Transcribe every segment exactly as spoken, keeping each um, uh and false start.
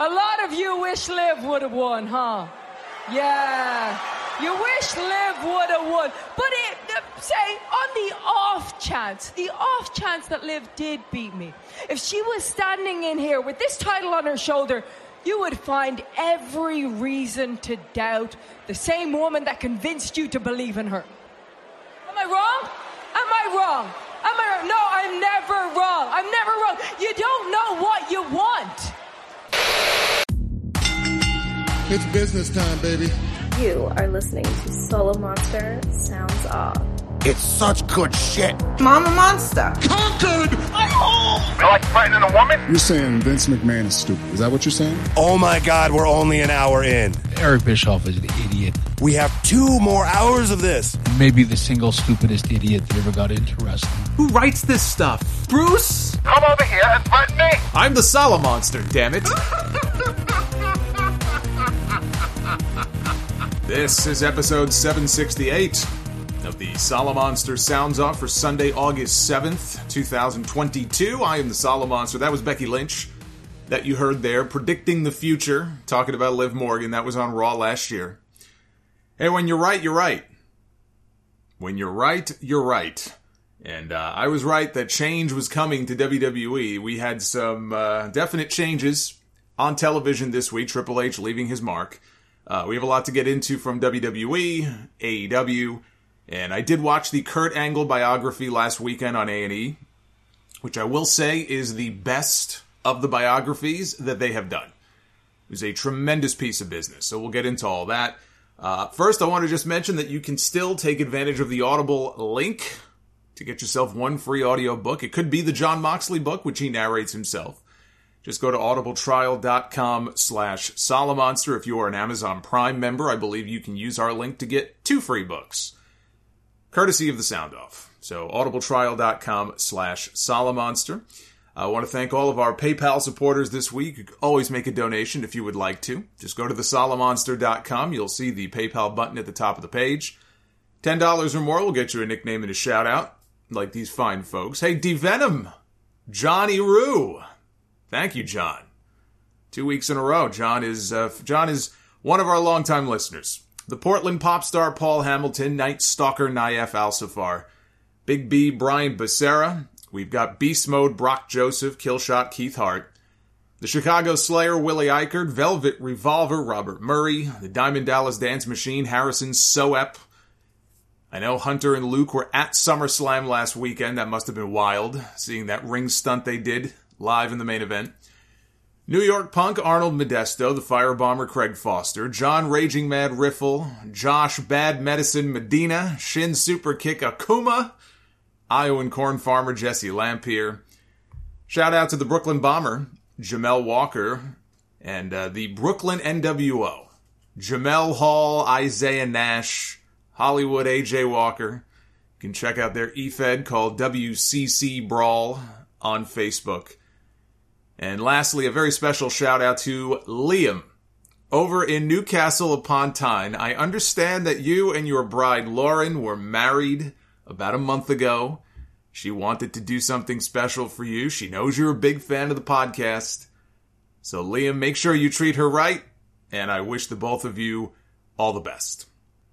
A lot of you wish Liv would have won, huh? Yeah. You wish Liv would have won. But it, uh, say, on the off chance, the off chance that Liv did beat me, if she was standing in here with this title on her shoulder, you would find every reason to doubt the same woman that convinced you to believe in her. Am I wrong? Am I wrong? Am I wrong? No, I'm never wrong. I'm never wrong. You don't know what you want. It's business time, baby. You are listening to Solo Monster Sounds Off. It's such good shit. Mama Monster. Conquered! I'm home! You like threatening a woman? You're saying Vince McMahon is stupid. Is that what you're saying? Oh my God, we're only an hour in. Eric Bischoff is an idiot. We have two more hours of this. Maybe the single stupidest idiot that ever got into wrestling. Who writes this stuff? Bruce? Come over here and threaten me. I'm the Solo Monster, damn it. This is episode seven sixty-eight of the Solo Monster Sounds Off for Sunday, August seventh, twenty twenty-two. I am the Solo Monster. That was Becky Lynch that you heard there, predicting the future, talking about Liv Morgan. That was on Raw last year. Hey, when you're right, you're right. When you're right, you're right. And uh, I was right that change was coming to W W E. We had some uh, definite changes on television this week. Triple H leaving his mark. Uh, we have a lot to get into from W W E, A E W, and I did watch the Kurt Angle biography last weekend on A and E, which I will say is the best of the biographies that they have done. It was a tremendous piece of business, so we'll get into all that. Uh, first, I want to just mention that you can still take advantage of the Audible link to get yourself one free audio book. It could be the Jon Moxley book, which he narrates himself. Just go to audibletrial.com slash Solomonster. If you are an Amazon Prime member, I believe you can use our link to get two free books, courtesy of the Sound Off. So audibletrial.com slash Solomonster. I want to thank all of our PayPal supporters this week. You can always make a donation if you would like to. Just go to the solomonster dot com. You'll see the PayPal button at the top of the page. ten dollars or more will get you a nickname and a shout-out, like these fine folks. Hey, D-Venom, Johnny Roo. Thank you, John. Two weeks in a row. John is uh, John is one of our longtime listeners. The Portland pop star Paul Hamilton, Night Stalker Naif Al-Safar, Big B Brian Becerra. We've got Beast Mode Brock Joseph, Killshot Keith Hart, the Chicago Slayer Willie Eichert, Velvet Revolver Robert Murray, the Diamond Dallas Dance Machine Harrison Soep. I know Hunter and Luke were at SummerSlam last weekend. That must have been wild, seeing that ring stunt they did live in the main event. New York Punk Arnold Modesto, the Firebomber Craig Foster, John Raging Mad Riffle, Josh Bad Medicine Medina, Shin Super Kick Akuma, Iowan Corn Farmer Jesse Lampier. Shout out to the Brooklyn Bomber, Jamel Walker, and uh, the Brooklyn N W O, Jamel Hall, Isaiah Nash, Hollywood A J Walker. You can check out their E-Fed called W C C Brawl on Facebook. And lastly, a very special shout out to Liam over in Newcastle upon Tyne. I understand that you and your bride Lauren were married about a month ago. She wanted to do something special for you. She knows you're a big fan of the podcast. So Liam, make sure you treat her right, and I wish the both of you all the best.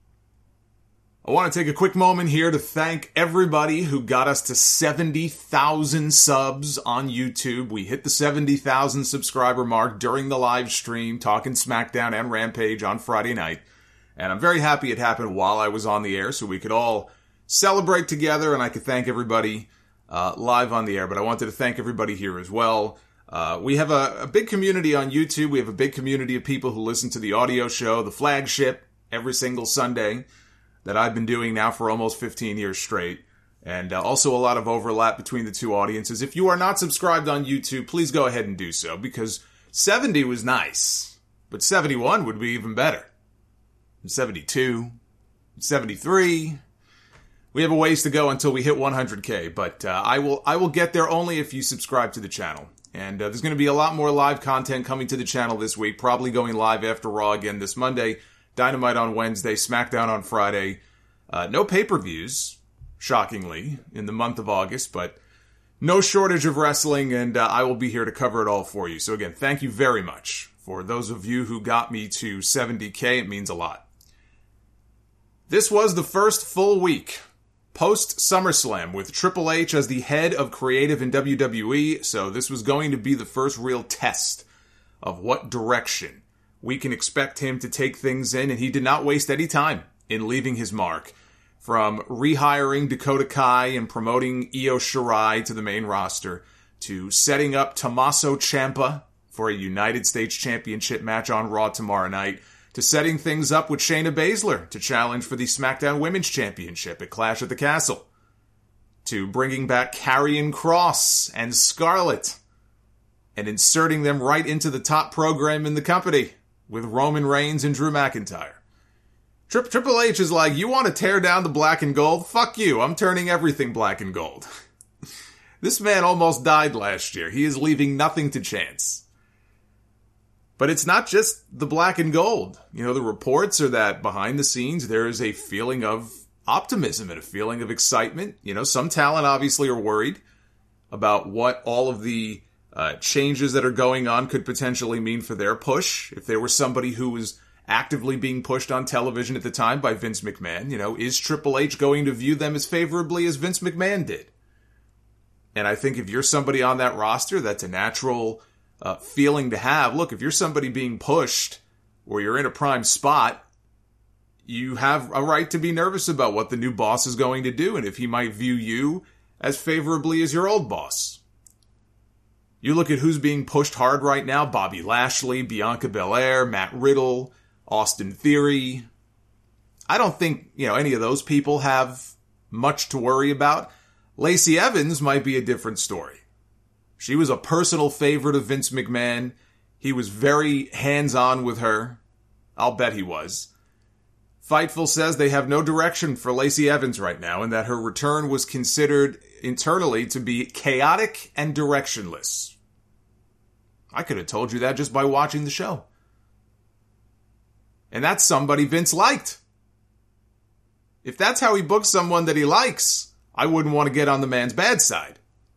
I want to take a quick moment here to thank everybody who got us to seventy thousand subs on YouTube. We hit the seventy thousand subscriber mark during the live stream, talking SmackDown and Rampage on Friday night. And I'm very happy it happened while I was on the air so we could all celebrate together and I could thank everybody uh, live on the air. But I wanted to thank everybody here as well. Uh, we have a, a big community on YouTube. We have a big community of people who listen to the audio show, the flagship, every single Sunday, that I've been doing now for almost fifteen years straight. And uh, also a lot of overlap between the two audiences. If you are not subscribed on YouTube, please go ahead and do so, because seventy was nice, but seventy-one would be even better. seventy-two, seventy-three. We have a ways to go until we hit one hundred K, but uh, I will I will get there only if you subscribe to the channel. And uh, there's going to be a lot more live content coming to the channel this week, probably going live after Raw again this Monday. Dynamite on Wednesday, SmackDown on Friday. Uh, no pay-per-views, shockingly, in the month of August, but no shortage of wrestling, and uh, I will be here to cover it all for you. So again, thank you very much for For those of you who got me to seventy K, it means a lot. This was the first full week post SummerSlam with Triple H as the head of creative in W W E, so this was going to be the first real test of what direction we can expect him to take things in, and he did not waste any time in leaving his mark. From rehiring Dakota Kai and promoting Io Shirai to the main roster, to setting up Tommaso Ciampa for a United States Championship match on Raw tomorrow night, to setting things up with Shayna Baszler to challenge for the SmackDown Women's Championship at Clash at the Castle, to bringing back Karrion Kross and Scarlett and inserting them right into the top program in the company with Roman Reigns and Drew McIntyre. Tri- Triple H is like, you want to tear down the black and gold? Fuck you, I'm turning everything black and gold. This man almost died last year. He is leaving nothing to chance. But it's not just the black and gold. You know, the reports are that behind the scenes, there is a feeling of optimism and a feeling of excitement. You know, some talent obviously are worried about what all of the uh, changes that are going on could potentially mean for their push. If there was somebody who was actively being pushed on television at the time by Vince McMahon, you know, is Triple H going to view them as favorably as Vince McMahon did? And I think if you're somebody on that roster, that's a natural Uh, feeling to have. Look, if you're somebody being pushed or you're in a prime spot, you have a right to be nervous about what the new boss is going to do and if he might view you as favorably as your old boss. You look at who's being pushed hard right now: Bobby Lashley, Bianca Belair, Matt Riddle, Austin Theory. I don't think, you know, any of those people have much to worry about. Lacey Evans might be a different story. She was a personal favorite of Vince McMahon. He was very hands-on with her. I'll bet he was. Fightful says they have no direction for Lacey Evans right now and that her return was considered internally to be chaotic and directionless. I could have told you that just by watching the show. And that's somebody Vince liked. If that's how he books someone that he likes, I wouldn't want to get on the man's bad side.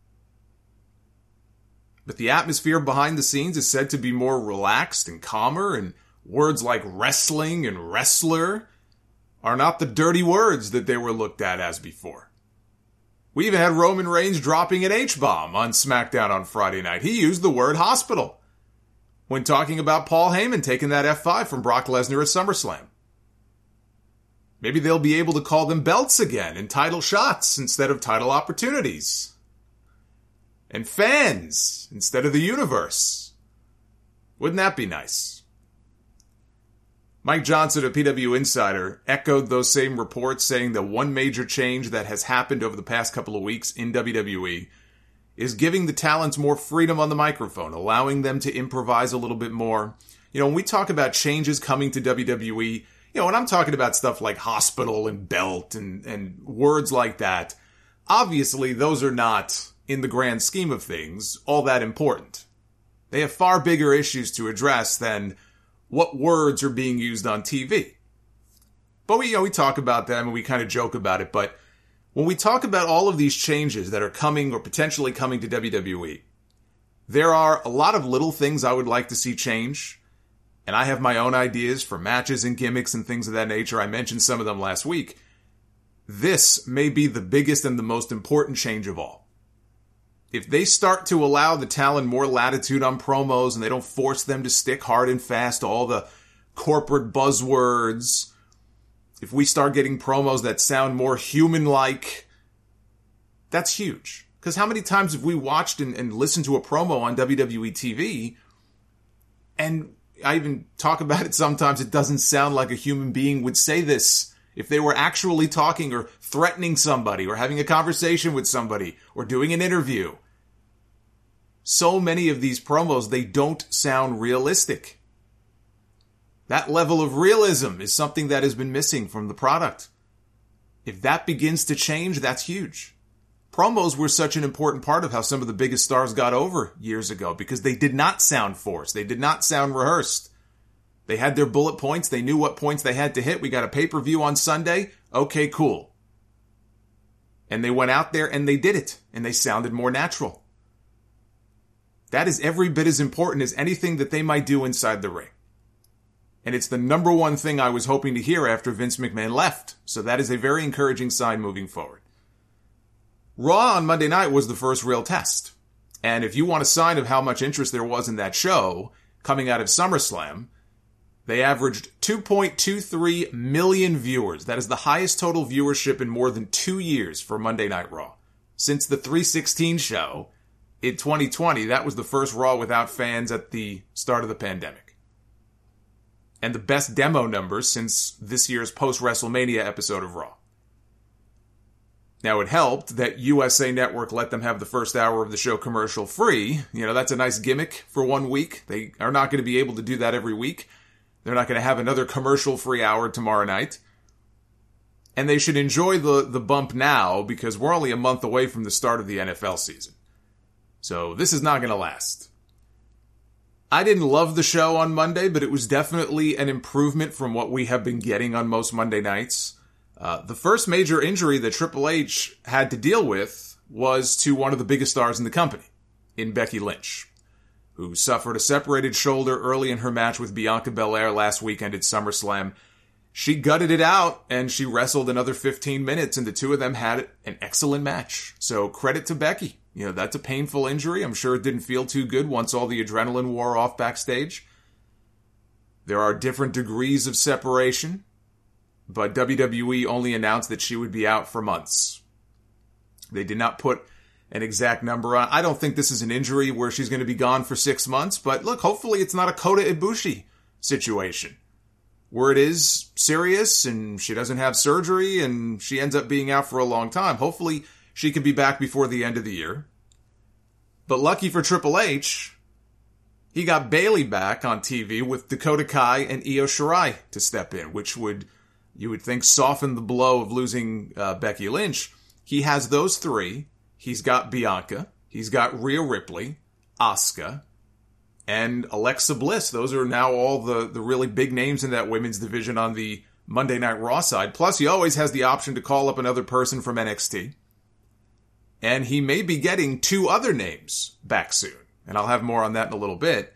But the atmosphere behind the scenes is said to be more relaxed and calmer, and words like wrestling and wrestler are not the dirty words that they were looked at as before. We even had Roman Reigns dropping an H-bomb on SmackDown on Friday night. He used the word hospital when talking about Paul Heyman taking that F five from Brock Lesnar at SummerSlam. Maybe they'll be able to call them belts again and title shots instead of title opportunities. And fans instead of the universe. Wouldn't that be nice? Mike Johnson of P W Insider echoed those same reports, saying that one major change that has happened over the past couple of weeks in W W E is giving the talents more freedom on the microphone, allowing them to improvise a little bit more. You know, when we talk about changes coming to W W E, you know, when I'm talking about stuff like hospital and belt and, and words like that, obviously those are not, in the grand scheme of things, all that important. They have far bigger issues to address than what words are being used on T V. But we, you know, we talk about them and we kind of joke about it. But when we talk about all of these changes that are coming or potentially coming to W W E, there are a lot of little things I would like to see change. And I have my own ideas for matches and gimmicks and things of that nature. I mentioned some of them last week. This may be the biggest and the most important change of all. If they start to allow the talent more latitude on promos and they don't force them to stick hard and fast to all the corporate buzzwords, if we start getting promos that sound more human-like, that's huge. Because how many times have we watched and, and listened to a promo on W W E T V, and I even talk about it sometimes, it doesn't sound like a human being would say this if they were actually talking or threatening somebody or having a conversation with somebody or doing an interview. So many of these promos, they don't sound realistic. That level of realism is something that has been missing from the product. If that begins to change, that's huge. Promos were such an important part of how some of the biggest stars got over years ago because they did not sound forced. They did not sound rehearsed. They had their bullet points. They knew what points they had to hit. We got a pay-per-view on Sunday. Okay, cool. And they went out there and they did it. And they sounded more natural. That is every bit as important as anything that they might do inside the ring. And it's the number one thing I was hoping to hear after Vince McMahon left. So that is a very encouraging sign moving forward. Raw on Monday night was the first real test. And if you want a sign of how much interest there was in that show coming out of SummerSlam, they averaged two point two three million viewers. That is the highest total viewership in more than two years for Monday Night Raw. Since the three sixteen show in twenty twenty, that was the first Raw without fans at the start of the pandemic. And the best demo numbers since this year's post-WrestleMania episode of Raw. Now, it helped that U S A Network let them have the first hour of the show commercial free. You know, that's a nice gimmick for one week. They are not going to be able to do that every week. They're not going to have another commercial-free hour tomorrow night. And they should enjoy the, the bump now because we're only a month away from the start of the N F L season. So this is not going to last. I didn't love the show on Monday, but it was definitely an improvement from what we have been getting on most Monday nights. Uh, the first major injury that Triple H had to deal with was to one of the biggest stars in the company, in Becky Lynch, who suffered a separated shoulder early in her match with Bianca Belair last weekend at SummerSlam. She gutted it out, and she wrestled another fifteen minutes, and the two of them had an excellent match. So credit to Becky. You know, that's a painful injury. I'm sure it didn't feel too good once all the adrenaline wore off backstage. There are different degrees of separation, but W W E only announced that she would be out for months. They did not put an exact number on. I don't think this is an injury where she's going to be gone for six months, but look, hopefully it's not a Kota Ibushi situation, where it is serious and she doesn't have surgery and she ends up being out for a long time. Hopefully she can be back before the end of the year. But lucky for Triple H, he got Bayley back on T V with Dakota Kai and Io Shirai to step in, which would, you would think, soften the blow of losing uh, Becky Lynch. He has those three. He's got Bianca. He's got Rhea Ripley, Asuka, and Alexa Bliss. Those are now all the, the really big names in that women's division on the Monday Night Raw side. Plus, he always has the option to call up another person from N X T. And he may be getting two other names back soon. And I'll have more on that in a little bit.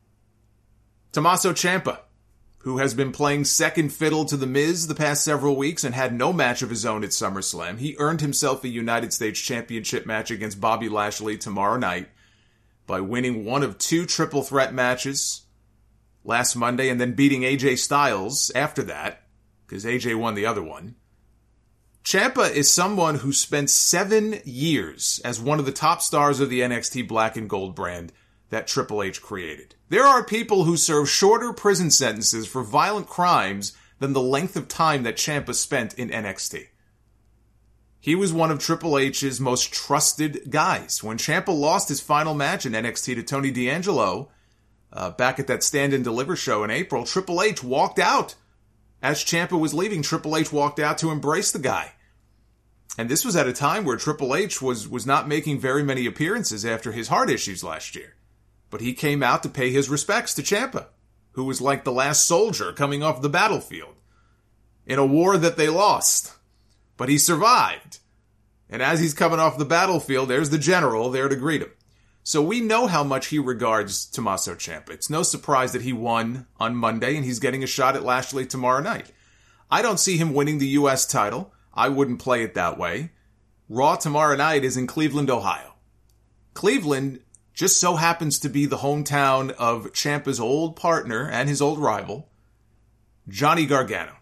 Tommaso Ciampa, who has been playing second fiddle to The Miz the past several weeks and had no match of his own at SummerSlam. He earned himself a United States Championship match against Bobby Lashley tomorrow night by winning one of two triple threat matches last Monday and then beating A J Styles after that, because A J won the other one. Ciampa is someone who spent seven years as one of the top stars of the N X T Black and Gold brand that Triple H created. There are people who serve shorter prison sentences for violent crimes than the length of time that Ciampa spent in N X T. He was one of Triple H's most trusted guys. When Ciampa lost his final match in N X T to Tony D'Angelo, uh, back at that Stand and Deliver show in April, Triple H walked out. As Ciampa was leaving, Triple H walked out to embrace the guy. And this was at a time where Triple H was, was not making very many appearances after his heart issues last year. But he came out to pay his respects to Ciampa, who was like the last soldier coming off the battlefield in a war that they lost. But he survived. And as he's coming off the battlefield, there's the general there to greet him. So we know how much he regards Tommaso Ciampa. It's no surprise that he won on Monday and he's getting a shot at Lashley tomorrow night. I don't see him winning the U S title. I wouldn't play it that way. Raw tomorrow night is in Cleveland, Ohio. Cleveland just so happens to be the hometown of Ciampa's old partner and his old rival, Johnny Gargano,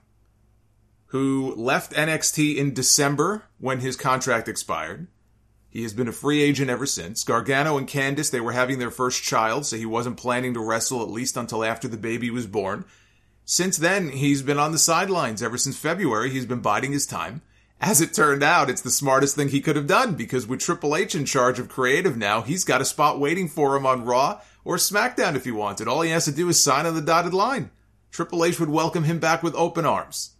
who left N X T in December when his contract expired. He has been a free agent ever since. Gargano and Candice, they were having their first child, so he wasn't planning to wrestle at least until after the baby was born. Since then, he's been on the sidelines. Ever since February, he's been biding his time. As it turned out, it's the smartest thing he could have done, because with Triple H in charge of creative now, he's got a spot waiting for him on Raw or SmackDown if he wanted. All he has to do is sign on the dotted line. Triple H would welcome him back with open arms.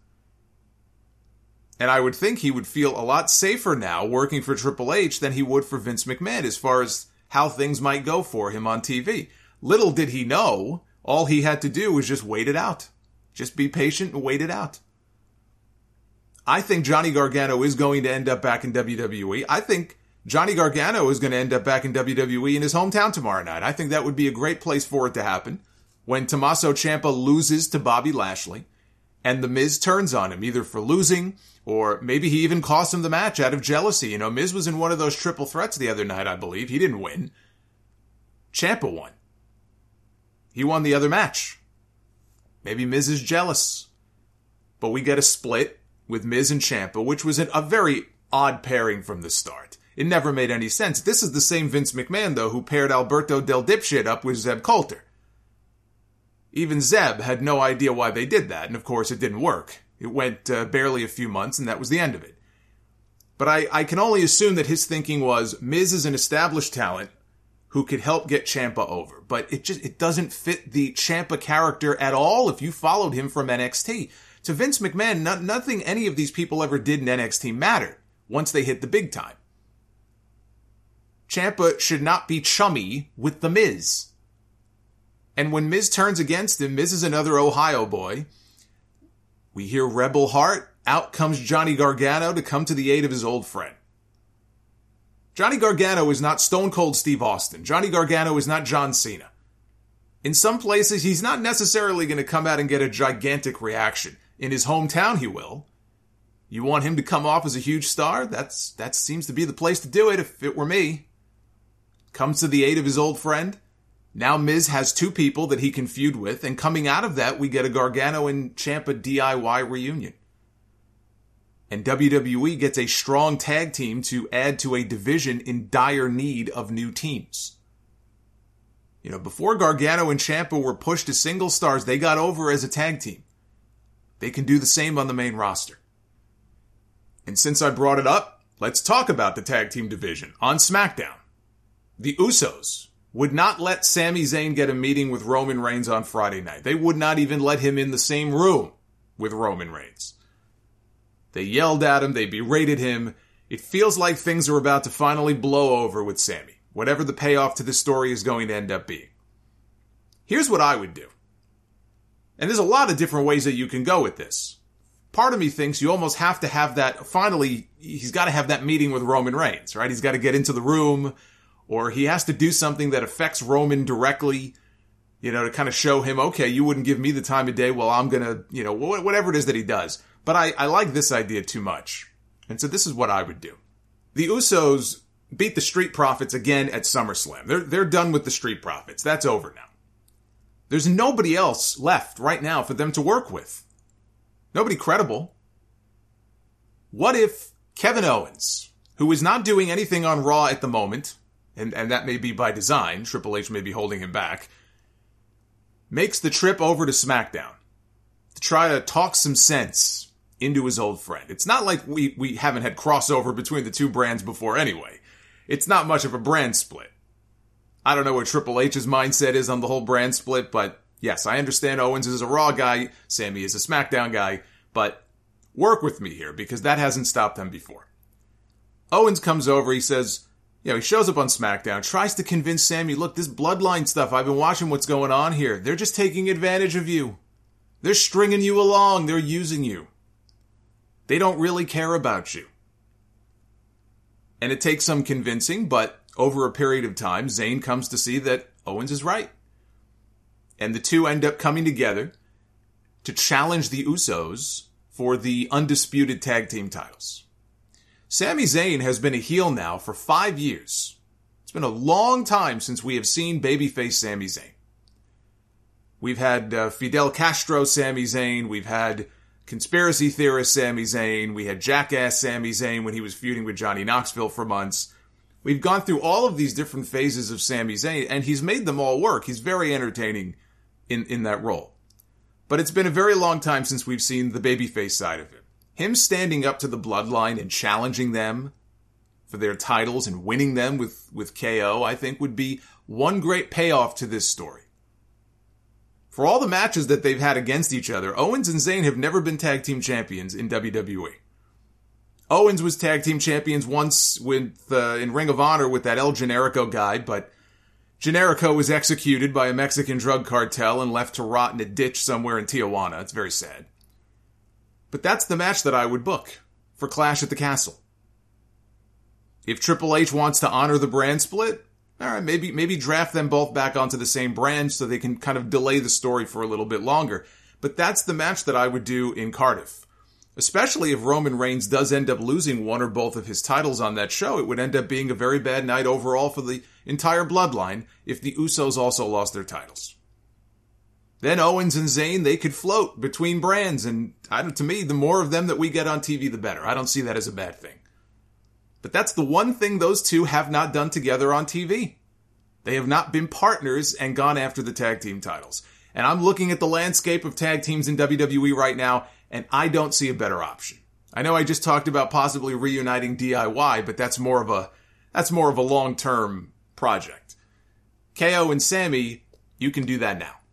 And I would think he would feel a lot safer now working for Triple H than he would for Vince McMahon as far as how things might go for him on T V. Little did he know, all he had to do was just wait it out. Just be patient and wait it out. I think Johnny Gargano is going to end up back in W W E. I think Johnny Gargano is going to end up back in W W E in his hometown tomorrow night. I think that would be a great place for it to happen. When Tommaso Ciampa loses to Bobby Lashley, and The Miz turns on him, either for losing, or maybe he even cost him the match out of jealousy. You know, Miz was in one of those triple threats the other night, I believe. He didn't win. Ciampa won. He won the other match. Maybe Miz is jealous. But we get a split with Miz and Ciampa, which was a very odd pairing from the start. It never made any sense. This is the same Vince McMahon, though, who paired Alberto Del Dipshit up with Zeb Coulter. Even Zeb had no idea why they did that, and of course it didn't work. It went uh, barely a few months, and that was the end of it. But I, I can only assume that his thinking was, Miz is an established talent who could help get Ciampa over. But it just it doesn't fit the Ciampa character at all if you followed him from N X T. To Vince McMahon, no, nothing any of these people ever did in N X T mattered once they hit the big time. Ciampa should not be chummy with The Miz. And when Miz turns against him, Miz is another Ohio boy. We hear Rebel Heart. Out comes Johnny Gargano to come to the aid of his old friend. Johnny Gargano is not Stone Cold Steve Austin. Johnny Gargano is not John Cena. In some places, he's not necessarily going to come out and get a gigantic reaction. In his hometown, he will. You want him to come off as a huge star? That's that seems to be the place to do it if it were me. Comes to the aid of his old friend. Now Miz has two people that he can feud with, and coming out of that, we get a Gargano and Ciampa D I Y reunion. And W W E gets a strong tag team to add to a division in dire need of new teams. You know, before Gargano and Ciampa were pushed as single stars, they got over as a tag team. They can do the same on the main roster. And since I brought it up, let's talk about the tag team division on SmackDown. The Usos would not let Sami Zayn get a meeting with Roman Reigns on Friday night. They would not even let him in the same room with Roman Reigns. They yelled at him, they berated him. It feels like things are about to finally blow over with Sami, whatever the payoff to this story is going to end up being. Here's what I would do. And there's a lot of different ways that you can go with this. Part of me thinks you almost have to have that, finally, he's got to have that meeting with Roman Reigns, right? He's got to get into the room, or he has to do something that affects Roman directly, you know, to kind of show him, okay, you wouldn't give me the time of day, well, I'm going to, you know, whatever it is that he does. But I, I like this idea too much. And so this is what I would do. The Usos beat the Street Profits again at SummerSlam. They're, they're done with the Street Profits. That's over now. There's nobody else left right now for them to work with. Nobody credible. What if Kevin Owens, who is not doing anything on Raw at the moment, and, and that may be by design, Triple H may be holding him back, makes the trip over to SmackDown to try to talk some sense into his old friend. It's not like we, we haven't had crossover between the two brands before anyway. It's not much of a brand split. I don't know what Triple H's mindset is on the whole brand split, but yes, I understand Owens is a Raw guy, Sami is a SmackDown guy, but work with me here because that hasn't stopped them before. Owens comes over, he says, you know, he shows up on SmackDown, tries to convince Sami, look, this bloodline stuff, I've been watching what's going on here. They're just taking advantage of you. They're stringing you along. They're using you. They don't really care about you. And it takes some convincing, but over a period of time, Zayn comes to see that Owens is right. And the two end up coming together to challenge the Usos for the undisputed tag team titles. Sami Zayn has been a heel now for five years. It's been a long time since we have seen babyface Sami Zayn. We've had uh, Fidel Castro Sami Zayn. We've had conspiracy theorist Sami Zayn. We had jackass Sami Zayn when he was feuding with Johnny Knoxville for months. We've gone through all of these different phases of Sami Zayn, and he's made them all work. He's very entertaining in, in that role. But it's been a very long time since we've seen the babyface side of him. Him standing up to the Bloodline and challenging them for their titles and winning them with, with K O, I think would be one great payoff to this story. For all the matches that they've had against each other, Owens and Zayn have never been tag team champions in W W E. Owens was tag team champions once with uh, in Ring of Honor with that El Generico guy, but Generico was executed by a Mexican drug cartel and left to rot in a ditch somewhere in Tijuana. It's very sad. But that's the match that I would book for Clash at the Castle. If Triple H wants to honor the brand split, all right, maybe maybe draft them both back onto the same brand so they can kind of delay the story for a little bit longer. But that's the match that I would do in Cardiff. Especially if Roman Reigns does end up losing one or both of his titles on that show, it would end up being a very bad night overall for the entire bloodline if the Usos also lost their titles. Then Owens and Zayn, they could float between brands, and I don't, to me, the more of them that we get on T V, the better. I don't see that as a bad thing. But that's the one thing those two have not done together on T V. They have not been partners and gone after the tag team titles. And I'm looking at the landscape of tag teams in W W E right now, and I don't see a better option. I know I just talked about possibly reuniting D I Y, but that's more of a that's more of a long-term project. K O and Sammy, you can do that now.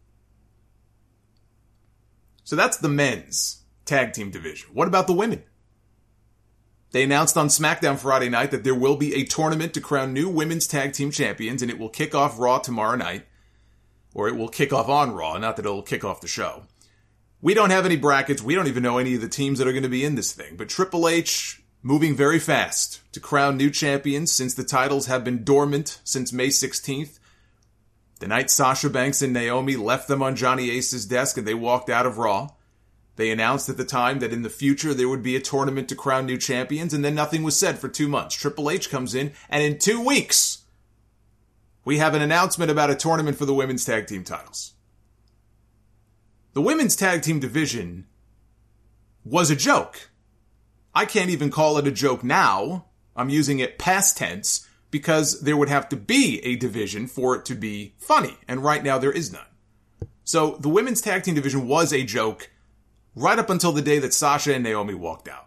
So that's the men's tag team division. What about the women? They announced on SmackDown Friday night that there will be a tournament to crown new women's tag team champions, and it will kick off Raw tomorrow night. Or it will kick off on Raw, not that it'll kick off the show. We don't have any brackets. We don't even know any of the teams that are going to be in this thing. But Triple H moving very fast to crown new champions since the titles have been dormant since May sixteenth. The night Sasha Banks and Naomi left them on Johnny Ace's desk and they walked out of Raw. They announced at the time that in the future there would be a tournament to crown new champions, and then nothing was said for two months. Triple H comes in, and in two weeks, we have an announcement about a tournament for the women's tag team titles. The women's tag team division was a joke. I can't even call it a joke now. I'm using it past tense because there would have to be a division for it to be funny, and right now there is none. So the women's tag team division was a joke right up until the day that Sasha and Naomi walked out.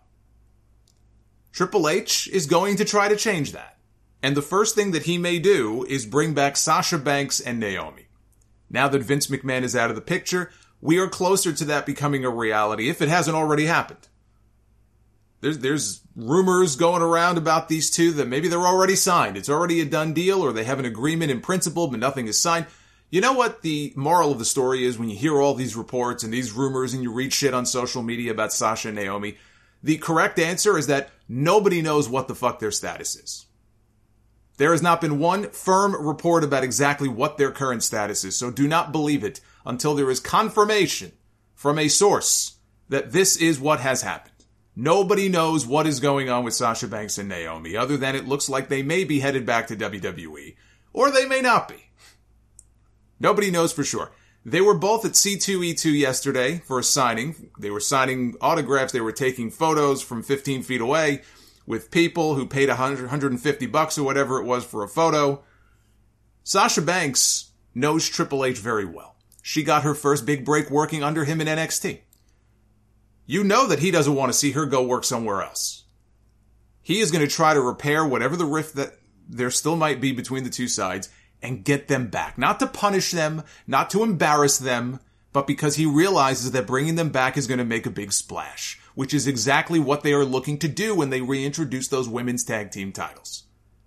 Triple H is going to try to change that. And the first thing that he may do is bring back Sasha Banks and Naomi. Now that Vince McMahon is out of the picture, we are closer to that becoming a reality, if it hasn't already happened. There's, there's rumors going around about these two that maybe they're already signed. It's already a done deal, or they have an agreement in principle, but nothing is signed. You know what the moral of the story is when you hear all these reports and these rumors and you read shit on social media about Sasha and Naomi? The correct answer is that nobody knows what the fuck their status is. There has not been one firm report about exactly what their current status is, so do not believe it until there is confirmation from a source that this is what has happened. Nobody knows what is going on with Sasha Banks and Naomi, other than it looks like they may be headed back to W W E, or they may not be. Nobody knows for sure. They were both at C two E two yesterday for a signing. They were signing autographs. They were taking photos from fifteen feet away with people who paid one hundred, one hundred fifty bucks or whatever it was for a photo. Sasha Banks knows Triple H very well. She got her first big break working under him in N X T. You know that he doesn't want to see her go work somewhere else. He is going to try to repair whatever the rift that there still might be between the two sides and get them back. Not to punish them, not to embarrass them, but because he realizes that bringing them back is going to make a big splash, which is exactly what they are looking to do when they reintroduce those women's tag team titles.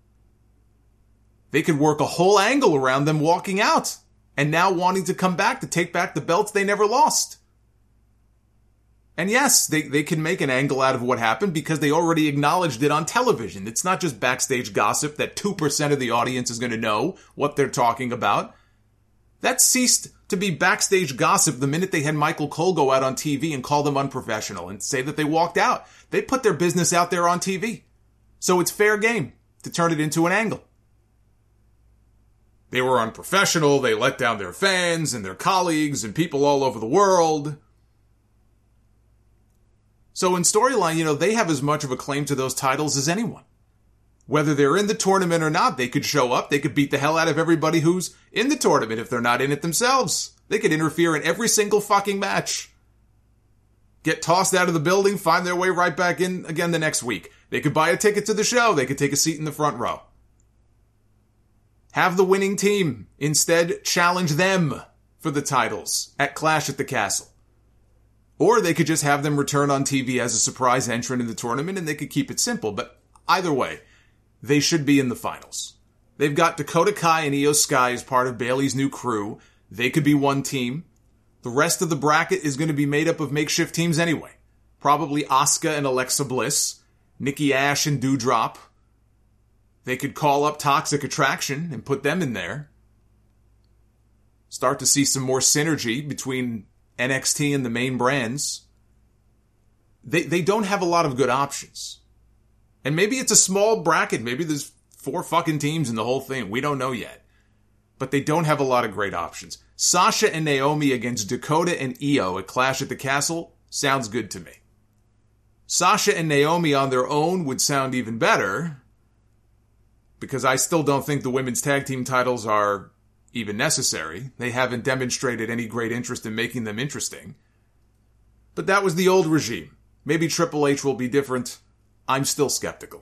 They could work a whole angle around them walking out and now wanting to come back to take back the belts they never lost. And yes, they, they can make an angle out of what happened because they already acknowledged it on television. It's not just backstage gossip that two percent of the audience is going to know what they're talking about. That ceased to be backstage gossip the minute they had Michael Cole go out on T V and call them unprofessional and say that they walked out. They put their business out there on T V. So it's fair game to turn it into an angle. They were unprofessional, they let down their fans and their colleagues and people all over the world. So in storyline, you know, they have as much of a claim to those titles as anyone. Whether they're in the tournament or not, they could show up, they could beat the hell out of everybody who's in the tournament if they're not in it themselves. They could interfere in every single fucking match. Get tossed out of the building, find their way right back in again the next week. They could buy a ticket to the show, they could take a seat in the front row. Have the winning team instead challenge them for the titles at Clash at the Castle. Or they could just have them return on T V as a surprise entrant in the tournament and they could keep it simple. But either way, they should be in the finals. They've got Dakota Kai and Io Sky as part of Bayley's new crew. They could be one team. The rest of the bracket is going to be made up of makeshift teams anyway. Probably Asuka and Alexa Bliss, Nikki Ash and Doudrop, They could call up Toxic Attraction and put them in there. Start to see some more synergy between N X T and the main brands. They they don't have a lot of good options. And maybe it's a small bracket. Maybe there's four fucking teams in the whole thing. We don't know yet. But they don't have a lot of great options. Sasha and Naomi against Dakota and Io at Clash at the Castle sounds good to me. Sasha and Naomi on their own would sound even better, because I still don't think the women's tag team titles are even necessary. They haven't demonstrated any great interest in making them interesting. But that was the old regime. Maybe Triple H will be different. I'm still skeptical.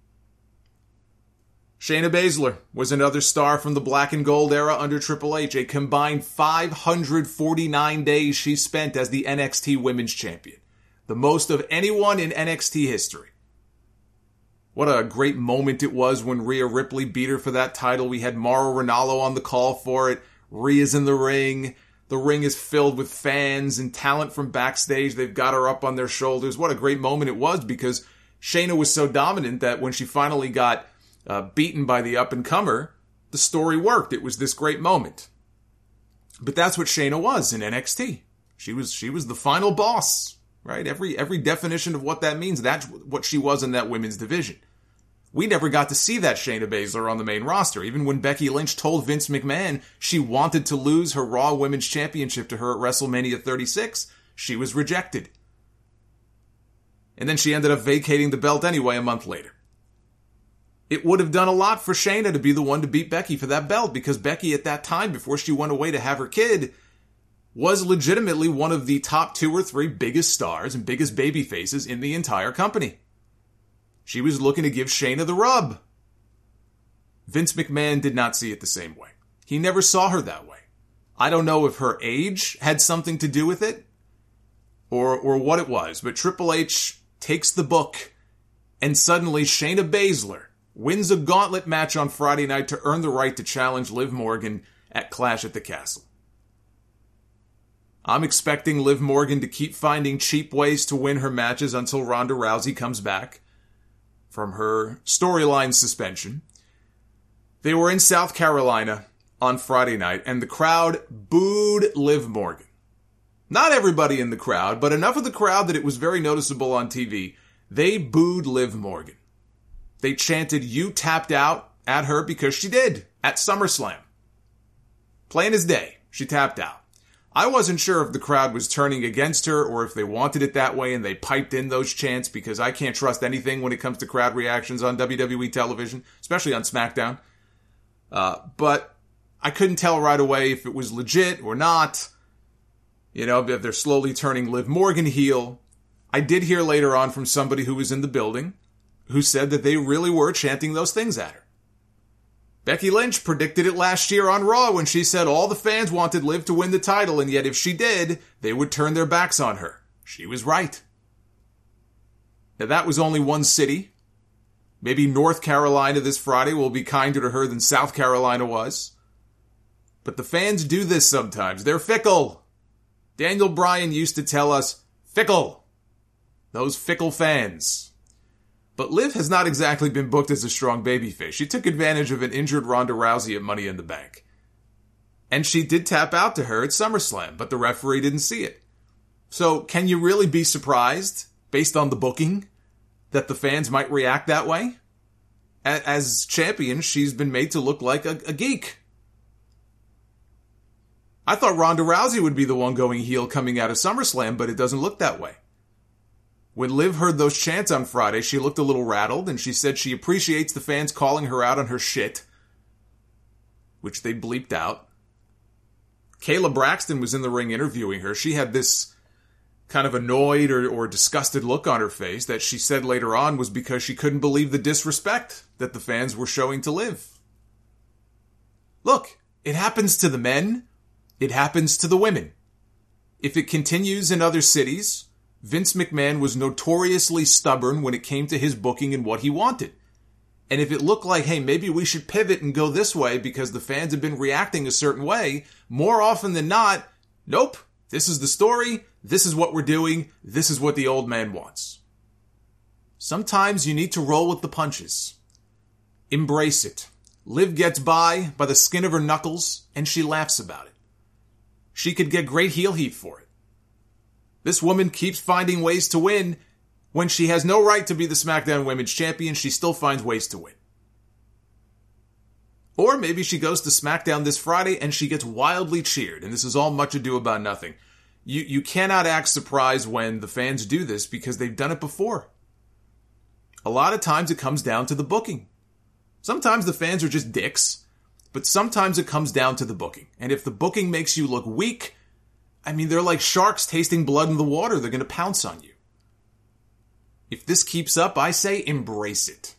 Shayna Baszler was another star from the black and gold era under Triple H. A combined five hundred forty-nine days she spent as the N X T Women's Champion. The most of anyone in N X T history. What a great moment it was when Rhea Ripley beat her for that title. We had Mauro Ranallo on the call for it. Rhea's in the ring. The ring is filled with fans and talent from backstage. They've got her up on their shoulders. What a great moment it was, because Shayna was so dominant that when she finally got uh, beaten by the up-and-comer, the story worked. It was this great moment. But that's what Shayna was in N X T. She was she was the final boss, right? Every every definition of what that means, that's what she was in that women's division. We never got to see that Shayna Baszler on the main roster. Even when Becky Lynch told Vince McMahon she wanted to lose her Raw Women's Championship to her at WrestleMania thirty-six, she was rejected. And then she ended up vacating the belt anyway a month later. It would have done a lot for Shayna to be the one to beat Becky for that belt, because Becky at that time, before she went away to have her kid, was legitimately one of the top two or three biggest stars and biggest baby faces in the entire company. She was looking to give Shayna the rub. Vince McMahon did not see it the same way. He never saw her that way. I don't know if her age had something to do with it, or or what it was, but Triple H takes the book, and suddenly Shayna Baszler wins a gauntlet match on Friday night to earn the right to challenge Liv Morgan at Clash at the Castle. I'm expecting Liv Morgan to keep finding cheap ways to win her matches until Ronda Rousey comes back from her storyline suspension. They were in South Carolina on Friday night, and the crowd booed Liv Morgan. Not everybody in the crowd, but enough of the crowd that it was very noticeable on T V. They booed Liv Morgan. They chanted, "You tapped out," at her because she did at SummerSlam. Plain as day, she tapped out. I wasn't sure if the crowd was turning against her or if they wanted it that way and they piped in those chants, because I can't trust anything when it comes to crowd reactions on W W E television, especially on SmackDown. Uh, but I couldn't tell right away if it was legit or not. You know, if they're slowly turning Liv Morgan heel. I did hear later on from somebody who was in the building who said that they really were chanting those things at her. Becky Lynch predicted it last year on Raw when she said all the fans wanted Liv to win the title, and yet if she did, they would turn their backs on her. She was right. Now that was only one city. Maybe North Carolina this Friday will be kinder to her than South Carolina was. But the fans do this sometimes. They're fickle. Daniel Bryan used to tell us, fickle. Those fickle fans. But Liv has not exactly been booked as a strong babyface. She took advantage of an injured Ronda Rousey at Money in the Bank. And she did tap out to her at SummerSlam, but the referee didn't see it. So can you really be surprised, based on the booking, that the fans might react that way? As champion, she's been made to look like a, a geek. I thought Ronda Rousey would be the one going heel coming out of SummerSlam, but it doesn't look that way. When Liv heard those chants on Friday, she looked a little rattled, and she said she appreciates the fans calling her out on her shit, which they bleeped out. Kayla Braxton was in the ring interviewing her. She had this kind of annoyed or, or disgusted look on her face that she said later on was because she couldn't believe the disrespect that the fans were showing to Liv. Look, it happens to the men. It happens to the women. If it continues in other cities, Vince McMahon was notoriously stubborn when it came to his booking and what he wanted. And if it looked like, hey, maybe we should pivot and go this way because the fans have been reacting a certain way, more often than not, nope, this is the story, this is what we're doing, this is what the old man wants. Sometimes you need to roll with the punches. Embrace it. Liv gets by by the skin of her knuckles, and she laughs about it. She could get great heel heat for it. This woman keeps finding ways to win. When she has no right to be the SmackDown Women's Champion, she still finds ways to win. Or maybe she goes to SmackDown this Friday and she gets wildly cheered, and this is all much ado about nothing. You, you cannot act surprised when the fans do this because they've done it before. A lot of times it comes down to the booking. Sometimes the fans are just dicks, but sometimes it comes down to the booking. And if the booking makes you look weak, I mean, they're like sharks tasting blood in the water. They're going to pounce on you. If this keeps up, I say embrace it.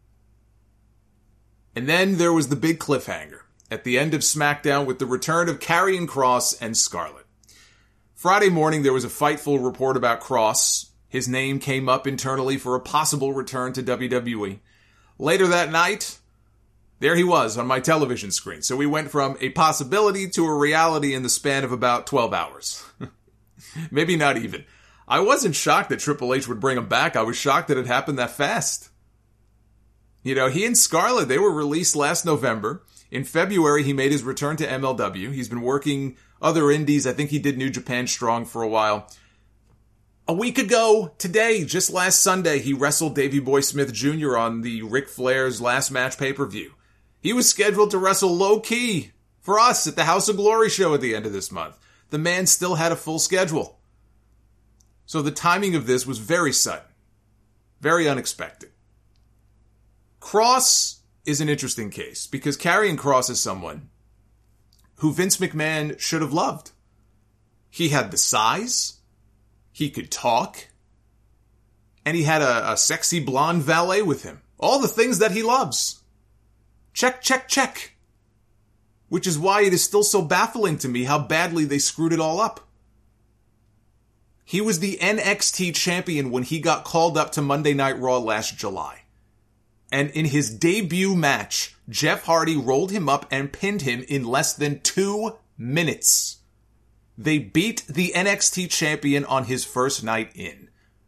And then there was the big cliffhanger at the end of SmackDown with the return of Karrion Kross and Scarlett. Friday morning, there was a Fightful report about Kross. His name came up internally for a possible return to W W E. Later that night, there he was on my television screen. So we went from a possibility to a reality in the span of about twelve hours. Maybe not even. I wasn't shocked that Triple H would bring him back. I was shocked that it happened that fast. You know, he and Scarlett, they were released last November. In February, he made his return to M L W. He's been working other indies. I think he did New Japan Strong for a while. A week ago, today, just last Sunday, he wrestled Davey Boy Smith Junior on the Ric Flair's Last Match pay-per-view. He was scheduled to wrestle low-key for us at the House of Glory show at the end of this month. The man still had a full schedule. So the timing of this was very sudden. Very unexpected. Kross is an interesting case because Karrion Kross is someone who Vince McMahon should have loved. He had the size, he could talk, and he had a, a sexy blonde valet with him. All the things that he loves. Check, check, check. Which is why it is still so baffling to me how badly they screwed it all up. He was the N X T champion when he got called up to Monday Night Raw last July. And in his debut match, Jeff Hardy rolled him up and pinned him in less than two minutes. They beat the N X T champion on his first night in.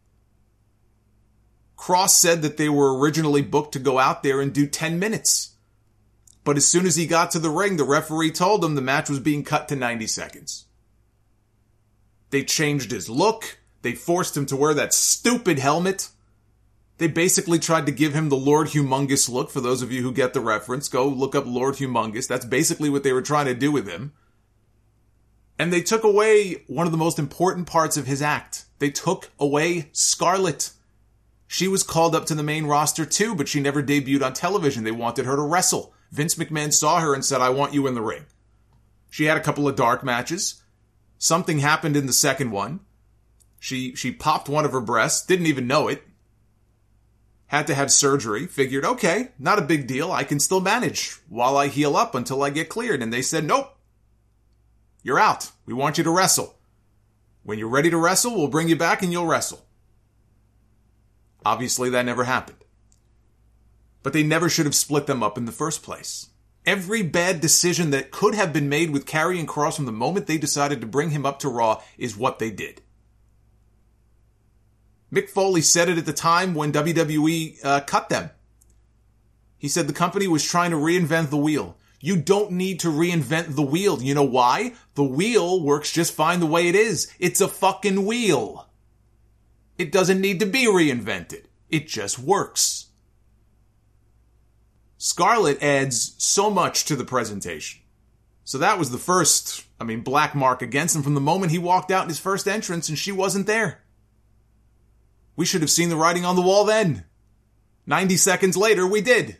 Kross said that they were originally booked to go out there and do ten minutes. But as soon as he got to the ring, the referee told him the match was being cut to ninety seconds. They changed his look. They forced him to wear that stupid helmet. They basically tried to give him the Lord Humongous look. For those of you who get the reference, go look up Lord Humongous. That's basically what they were trying to do with him. And they took away one of the most important parts of his act. They took away Scarlett. She was called up to the main roster too, but she never debuted on television. They wanted her to wrestle. Vince McMahon saw her and said, I want you in the ring. She had a couple of dark matches. Something happened in the second one. She she popped one of her breasts, didn't even know it. Had to have surgery, figured, okay, not a big deal, I can still manage while I heal up until I get cleared. And they said, nope, you're out. We want you to wrestle. When you're ready to wrestle, we'll bring you back and you'll wrestle. Obviously, that never happened. But they never should have split them up in the first place. Every bad decision that could have been made with Karrion Kross from the moment they decided to bring him up to Raw is what they did. Mick Foley said it at the time when W W E uh, cut them. He said the company was trying to reinvent the wheel. You don't need to reinvent the wheel. You know why? The wheel works just fine the way it is. It's a fucking wheel. It doesn't need to be reinvented. It just works. Scarlett adds so much to the presentation. So that was the first, I mean, black mark against him from the moment he walked out in his first entrance and she wasn't there. We should have seen the writing on the wall then. ninety seconds later, we did.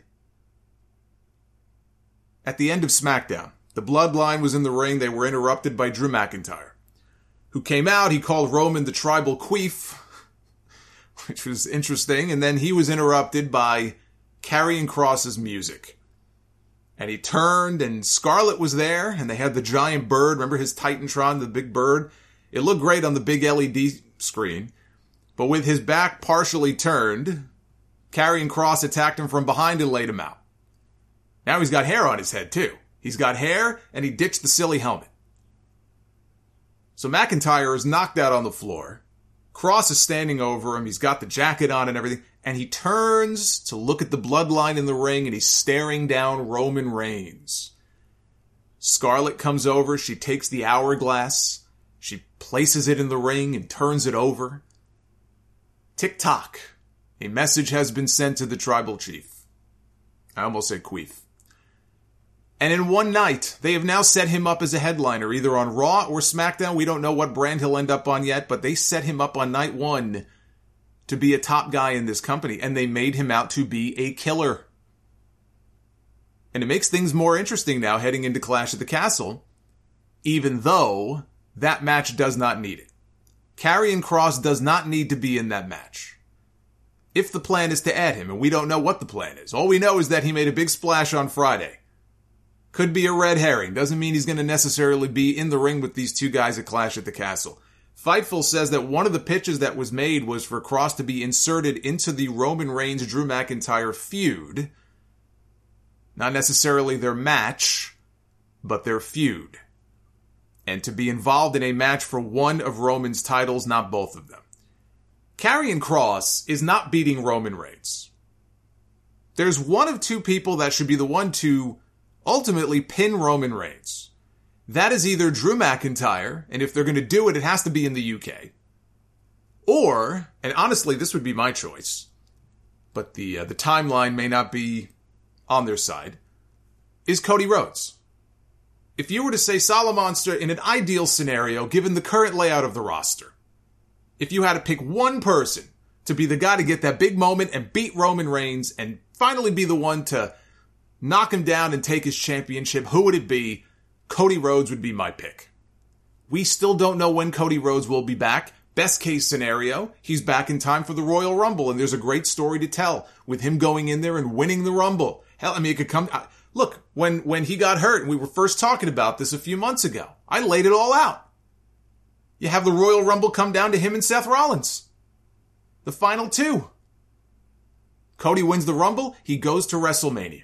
At the end of SmackDown, the Bloodline was in the ring. They were interrupted by Drew McIntyre, who came out. He called Roman the tribal queef, which was interesting. And then he was interrupted by Karrion Kross's music. And he turned and Scarlett was there and they had the giant bird. Remember his Titantron, the big bird? It looked great on the big L E D screen. But with his back partially turned, Karrion Kross attacked him from behind and laid him out. Now he's got hair on his head too. He's got hair and he ditched the silly helmet. So McIntyre is knocked out on the floor. Kross is standing over him. He's got the jacket on and everything. and he turns to look at the bloodline in the ring, and he's staring down Roman Reigns. Scarlett comes over, she takes the hourglass, she places it in the ring and turns it over. Tick-tock. A message has been sent to the tribal chief. I almost said queef. And in one night, they have now set him up as a headliner, either on Raw or SmackDown. We don't know what brand he'll end up on yet, but they set him up on night one to be a top guy in this company, and they made him out to be a killer. And it makes things more interesting now heading into Clash at the Castle, even though that match does not need it. Karrion Kross does not need to be in that match. If the plan is to add him, and we don't know what the plan is. All we know is that he made a big splash on Friday. Could be a red herring. Doesn't mean he's going to necessarily be in the ring with these two guys at Clash at the Castle. Fightful says that one of the pitches that was made was for Kross to be inserted into the Roman Reigns-Drew McIntyre feud. Not necessarily their match, but their feud. And to be involved in a match for one of Roman's titles, not both of them. Karrion Kross is not beating Roman Reigns. There's one of two people that should be the one to ultimately pin Roman Reigns. That is either Drew McIntyre, and if they're going to do it, it has to be in the U K. Or, and honestly, this would be my choice, but the uh, the timeline may not be on their side, is Cody Rhodes. If you were to say Solomonster in an ideal scenario, given the current layout of the roster, if you had to pick one person to be the guy to get that big moment and beat Roman Reigns and finally be the one to knock him down and take his championship, who would it be? Cody Rhodes would be my pick. We still don't know when Cody Rhodes will be back. Best case scenario, he's back in time for the Royal Rumble, and there's a great story to tell with him going in there and winning the Rumble. Hell, I mean, it could come... Look, when, when he got hurt, and we were first talking about this a few months ago, I laid it all out. You have the Royal Rumble come down to him and Seth Rollins. The final two. Cody wins the Rumble, he goes to WrestleMania.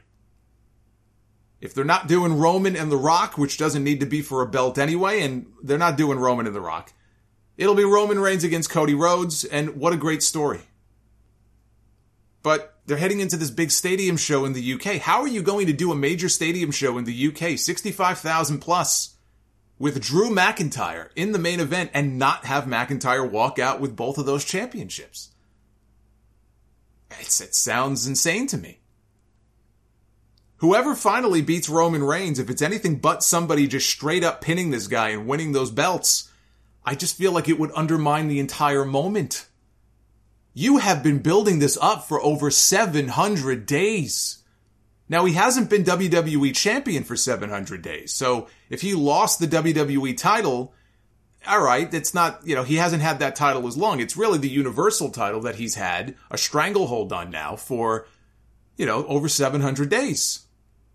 If they're not doing Roman and The Rock, which doesn't need to be for a belt anyway, and they're not doing Roman and The Rock, it'll be Roman Reigns against Cody Rhodes, and what a great story. But they're heading into this big stadium show in the U K. How are you going to do a major stadium show in the U K, sixty-five thousand plus, with Drew McIntyre in the main event and not have McIntyre walk out with both of those championships? It's, it sounds insane to me. Whoever finally beats Roman Reigns, if it's anything but somebody just straight up pinning this guy and winning those belts, I just feel like it would undermine the entire moment. You have been building this up for over seven hundred days. Now, he hasn't been W W E champion for seven hundred days. So if he lost the W W E title, all right, it's not, you know, he hasn't had that title as long. It's really the Universal title that he's had a stranglehold on now for, you know, over seven hundred days.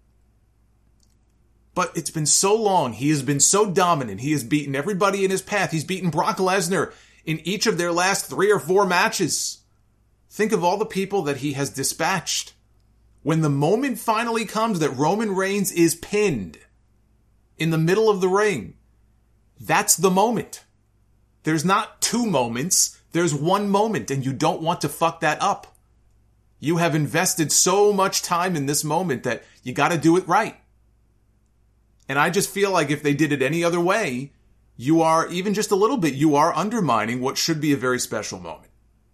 But it's been so long. He has been so dominant. He has beaten everybody in his path. He's beaten Brock Lesnar in each of their last three or four matches. Think of all the people that he has dispatched. When the moment finally comes that Roman Reigns is pinned in the middle of the ring, that's the moment. There's not two moments. There's one moment, and you don't want to fuck that up. You have invested so much time in this moment that you got to do it right. And I just feel like if they did it any other way, you are, even just a little bit, you are undermining what should be a very special moment.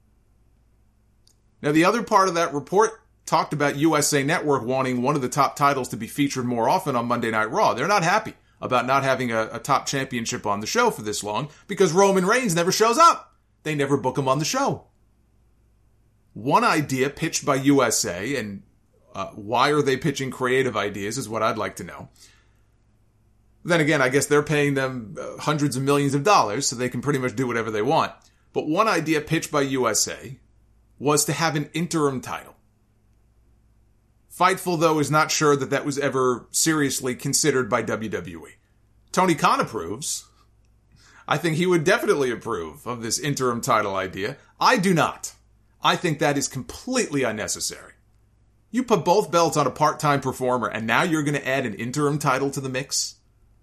Now, the other part of that report talked about U S A Network wanting one of the top titles to be featured more often on Monday Night Raw. They're not happy about not having a, a top championship on the show for this long because Roman Reigns never shows up. They never book him on the show. One idea pitched by U S A, and uh, why are they pitching creative ideas is what I'd like to know. Then again, I guess they're paying them uh, hundreds of millions of dollars, so they can pretty much do whatever they want. But one idea pitched by U S A was to have an interim title. Fightful, though, is not sure that that was ever seriously considered by W W E. Tony Khan approves. I think he would definitely approve of this interim title idea. I do not. I think that is completely unnecessary. You put both belts on a part-time performer, and now you're going to add an interim title to the mix?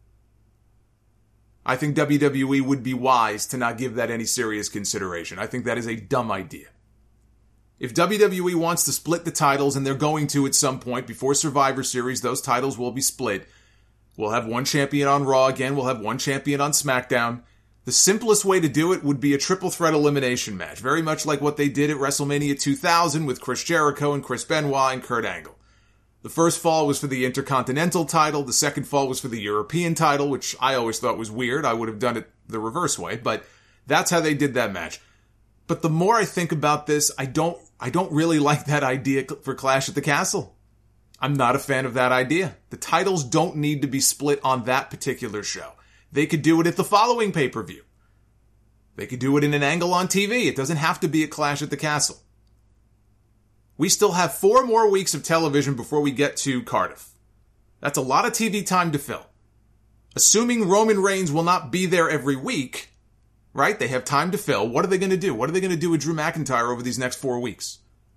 I think W W E would be wise to not give that any serious consideration. I think that is a dumb idea. If W W E wants to split the titles, and they're going to at some point before Survivor Series, those titles will be split. We'll have one champion on Raw again. We'll have one champion on SmackDown. The simplest way to do it would be a triple threat elimination match, very much like what they did at WrestleMania two thousand with Chris Jericho and Chris Benoit and Kurt Angle. The first fall was for the Intercontinental title. The second fall was for the European title, which I always thought was weird. I would have done it the reverse way, but that's how they did that match. But the more I think about this, I don't, I don't really like that idea for Clash at the Castle. I'm not a fan of that idea. The titles don't need to be split on that particular show. They could do it at the following pay-per-view. They could do it in an angle on T V. It doesn't have to be a Clash at the Castle. We still have four more weeks of television before we get to Cardiff. That's a lot of T V time to fill. Assuming Roman Reigns will not be there every week, right? They have time to fill. What are they going to do? What are they going to do with Drew McIntyre over these next four weeks?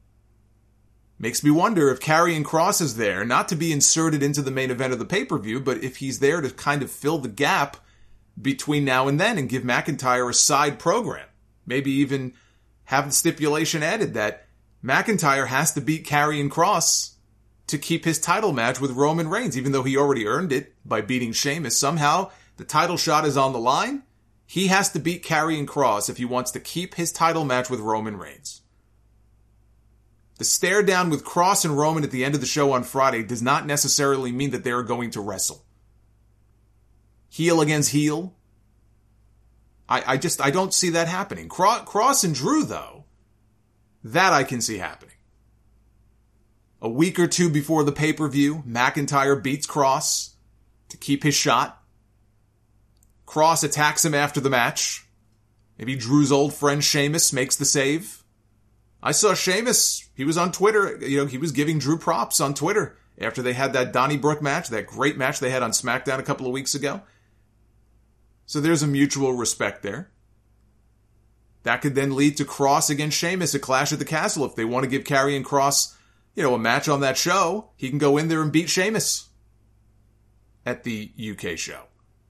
Makes me wonder if Karrion Kross is there, not to be inserted into the main event of the pay-per-view, but if he's there to kind of fill the gap between now and then and give McIntyre a side program. Maybe even have the stipulation added that McIntyre has to beat Karrion Kross to keep his title match with Roman Reigns, even though he already earned it by beating Sheamus. Somehow, the title shot is on the line. He has to beat Karrion Kross if he wants to keep his title match with Roman Reigns. The stare down with Kross and Roman at the end of the show on Friday does not necessarily mean that they are going to wrestle. Heel against heel. I, I just, I don't see that happening. Kross and Drew, though, that I can see happening. A week or two before the pay-per-view, McIntyre beats Kross to keep his shot. Kross attacks him after the match. Maybe Drew's old friend Sheamus makes the save. I saw Sheamus, he was on Twitter, you know, he was giving Drew props on Twitter after they had that Donnybrook match, that great match they had on SmackDown a couple of weeks ago. So there's a mutual respect there. That could then lead to Kross against Sheamus at Clash at the Castle. If they want to give Karrion Kross, you know, a match on that show, he can go in there and beat Sheamus at the U K show.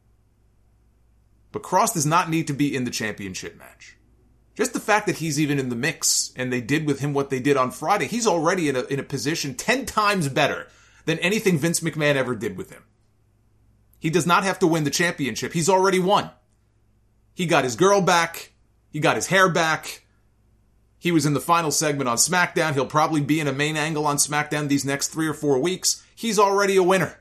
But Kross does not need to be in the championship match. Just the fact that he's even in the mix, and they did with him what they did on Friday, he's already in a, in a position ten times better than anything Vince McMahon ever did with him. He does not have to win the championship. He's already won. He got his girl back. He got his hair back. He was in the final segment on SmackDown. He'll probably be in a main angle on SmackDown these next three or four weeks. He's already a winner.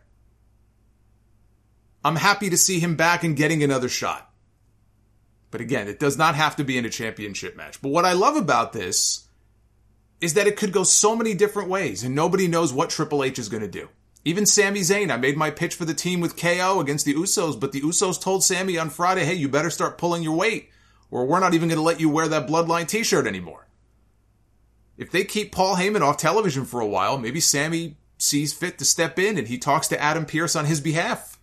I'm happy to see him back and getting another shot. But again, it does not have to be in a championship match. But what I love about this is that it could go so many different ways, and nobody knows what Triple H is going to do. Even Sami Zayn, I made my pitch for the team with K O against the Usos, but the Usos told Sami on Friday, hey, you better start pulling your weight, or we're not even going to let you wear that Bloodline t-shirt anymore. If they keep Paul Heyman off television for a while, maybe Sami sees fit to step in and he talks to Adam Pearce on his behalf.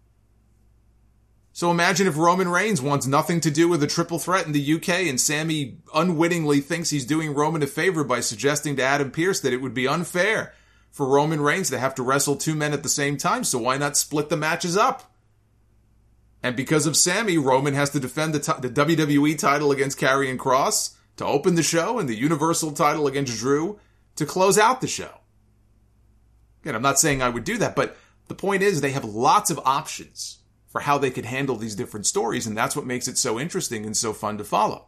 So imagine if Roman Reigns wants nothing to do with a triple threat in the U K and Sami unwittingly thinks he's doing Roman a favor by suggesting to Adam Pearce that it would be unfair for Roman Reigns to have to wrestle two men at the same time, so why not split the matches up? And because of Sami, Roman has to defend the, t- the W W E title against Karrion Kross to open the show and the Universal title against Drew to close out the show. Again, I'm not saying I would do that, but the point is they have lots of options for how they could handle these different stories, and that's what makes it so interesting and so fun to follow.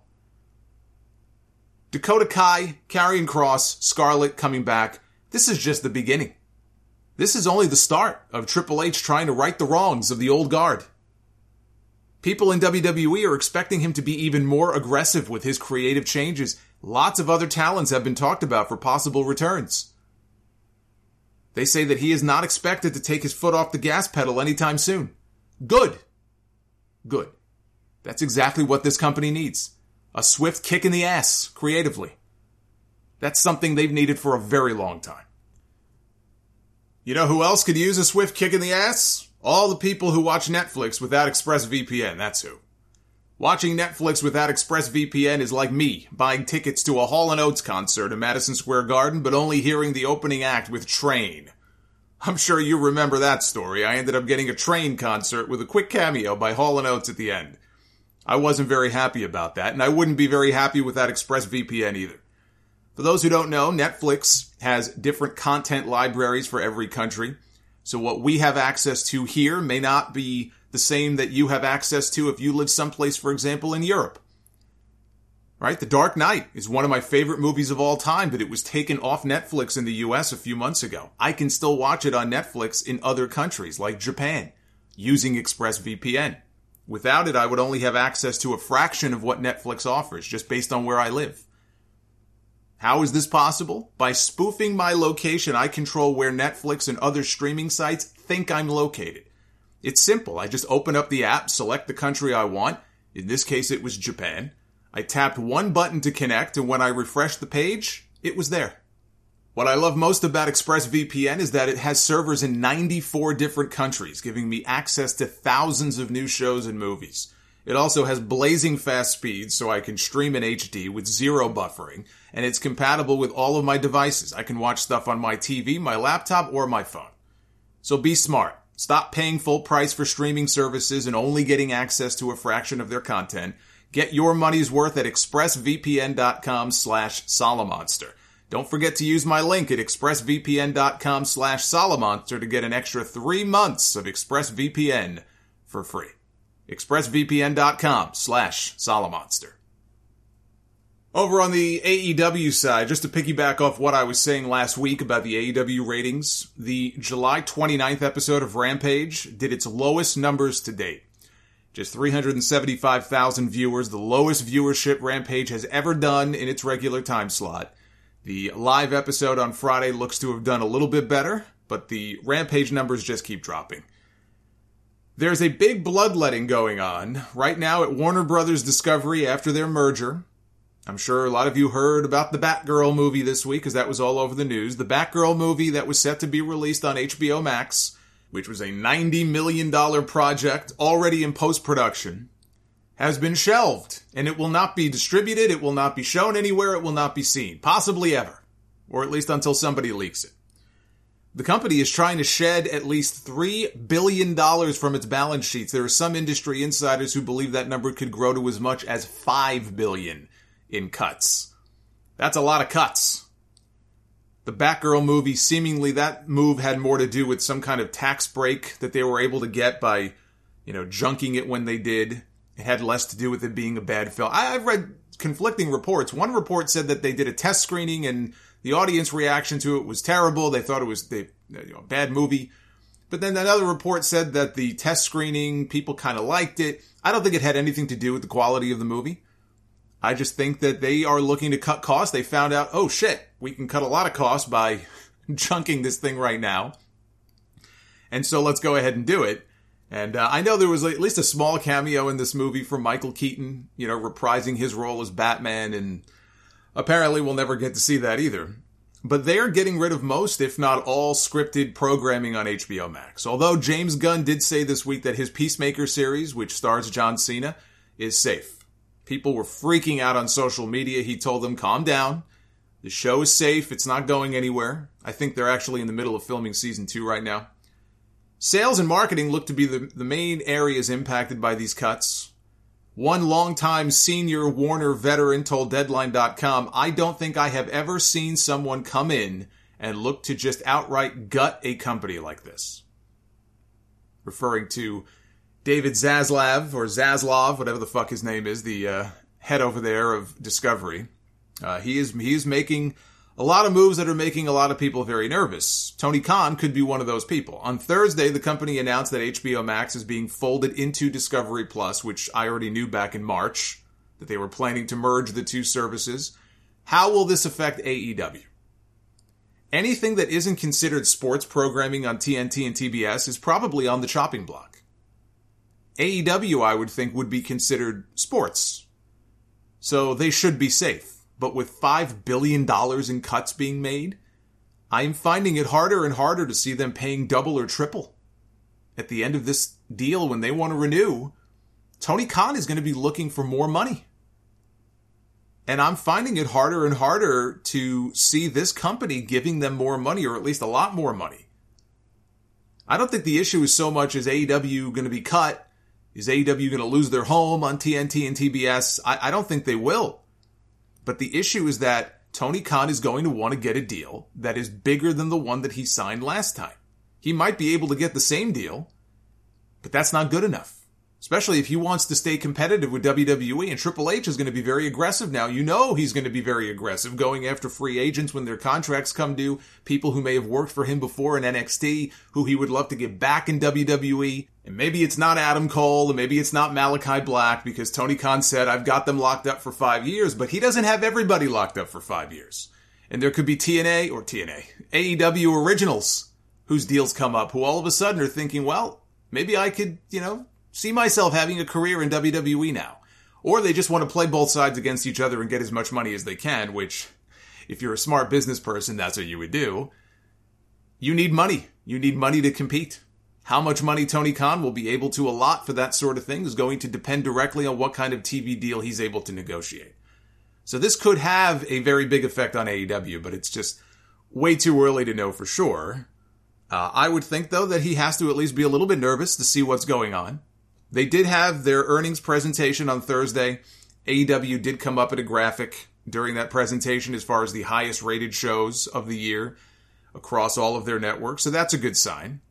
Dakota Kai, Karrion Kross, Scarlett coming back. This is just the beginning. This is only the start of Triple H trying to right the wrongs of the old guard. People in W W E are expecting him to be even more aggressive with his creative changes. Lots of other talents have been talked about for possible returns. They say that he is not expected to take his foot off the gas pedal anytime soon. Good. Good. That's exactly what this company needs. A swift kick in the ass, creatively. That's something they've needed for a very long time. You know who else could use a swift kick in the ass? All the people who watch Netflix without ExpressVPN, that's who. Watching Netflix without ExpressVPN is like me buying tickets to a Hall and Oates concert in Madison Square Garden, but only hearing the opening act with Train. I'm sure you remember that story. I ended up getting a Train concert with a quick cameo by Hall and Oates at the end. I wasn't very happy about that, and I wouldn't be very happy with that ExpressVPN either. For those who don't know, Netflix has different content libraries for every country. So what we have access to here may not be the same that you have access to if you live someplace, for example, in Europe. Right? The Dark Knight is one of my favorite movies of all time, but it was taken off Netflix in the U S a few months ago. I can still watch it on Netflix in other countries, like Japan, using ExpressVPN. Without it, I would only have access to a fraction of what Netflix offers, just based on where I live. How is this possible? By spoofing my location, I control where Netflix and other streaming sites think I'm located. It's simple. I just open up the app, select the country I want. In this case, it was Japan. I tapped one button to connect, and when I refreshed the page, it was there. What I love most about ExpressVPN is that it has servers in ninety-four different countries, giving me access to thousands of new shows and movies. It also has blazing fast speeds, so I can stream in H D with zero buffering, and it's compatible with all of my devices. I can watch stuff on my T V, my laptop, or my phone. So be smart. Stop paying full price for streaming services and only getting access to a fraction of their content. Get your money's worth at expressvpn.com slash Solomonster. Don't forget to use my link at expressvpn.com slash Solomonster to get an extra three months of ExpressVPN for free. expressvpn.com slash Solomonster. Over on the A E W side, just to piggyback off what I was saying last week about the A E W ratings, the July twenty-ninth episode of Rampage did its lowest numbers to date. Just three hundred seventy-five thousand viewers, the lowest viewership Rampage has ever done in its regular time slot. The live episode on Friday looks to have done a little bit better, but the Rampage numbers just keep dropping. There's a big bloodletting going on right now at Warner Brothers Discovery after their merger. I'm sure a lot of you heard about the Batgirl movie this week, because that was all over the news. The Batgirl movie that was set to be released on H B O Max, which was a ninety million dollars project already in post-production, has been shelved, and it will not be distributed, it will not be shown anywhere, it will not be seen, possibly ever, or at least until somebody leaks it. The company is trying to shed at least three billion dollars from its balance sheets. There are some industry insiders who believe that number could grow to as much as five billion dollars in cuts. That's a lot of cuts. The Batgirl movie, seemingly that move had more to do with some kind of tax break that they were able to get by, you know, junking it when they did. It had less to do with it being a bad film. I, I've read conflicting reports. One report said that they did a test screening and the audience reaction to it was terrible. They thought it was they, you know, a bad movie. But then another report said that the test screening, people kind of liked it. I don't think it had anything to do with the quality of the movie. I just think that they are looking to cut costs. They found out, oh shit, we can cut a lot of costs by chunking this thing right now. And so let's go ahead and do it. And uh, I know there was at least a small cameo in this movie from Michael Keaton, you know, reprising his role as Batman, and apparently we'll never get to see that either. But they are getting rid of most, if not all, scripted programming on H B O Max. Although James Gunn did say this week that his Peacemaker series, which stars John Cena, is safe. People were freaking out on social media. He told them, calm down. The show is safe. It's not going anywhere. I think they're actually in the middle of filming season two right now. Sales and marketing look to be the, the main areas impacted by these cuts. One longtime senior Warner veteran told Deadline dot com, I don't think I have ever seen someone come in and look to just outright gut a company like this. Referring to David Zaslav, or Zaslav, whatever the fuck his name is, the uh, head over there of Discovery. Uh, he is he is making a lot of moves that are making a lot of people very nervous. Tony Khan could be one of those people. On Thursday, the company announced that H B O Max is being folded into Discovery Plus, which I already knew back in March, that they were planning to merge the two services. How will this affect A E W? Anything that isn't considered sports programming on T N T and T B S is probably on the chopping block. A E W, I would think, would be considered sports. So they should be safe. But with five billion dollars in cuts being made, I am finding it harder and harder to see them paying double or triple. At the end of this deal, when they want to renew, Tony Khan is going to be looking for more money. And I'm finding it harder and harder to see this company giving them more money, or at least a lot more money. I don't think the issue is so much as A E W going to be cut. Is A E W going to lose their home on T N T and T B S? I, I don't think they will. But the issue is that Tony Khan is going to want to get a deal that is bigger than the one that he signed last time. He might be able to get the same deal, but that's not good enough. Especially if he wants to stay competitive with W W E, and Triple H is going to be very aggressive now. You know he's going to be very aggressive, going after free agents when their contracts come due, people who may have worked for him before in N X T, who he would love to get back in W W E. And maybe it's not Adam Cole, and maybe it's not Malachi Black, because Tony Khan said, I've got them locked up for five years, but he doesn't have everybody locked up for five years. And there could be T N A, or T N A, A E W originals, whose deals come up, who all of a sudden are thinking, well, maybe I could, you know, see myself having a career in W W E now. Or they just want to play both sides against each other and get as much money as they can, which, if you're a smart business person, that's what you would do. You need money. You need money to compete. How much money Tony Khan will be able to allot for that sort of thing is going to depend directly on what kind of T V deal he's able to negotiate. So this could have a very big effect on A E W, but it's just way too early to know for sure. Uh, I would think, though, that he has to at least be a little bit nervous to see what's going on. They did have their earnings presentation on Thursday. A E W did come up at a graphic during that presentation as far as the highest rated shows of the year across all of their networks, so that's a good sign.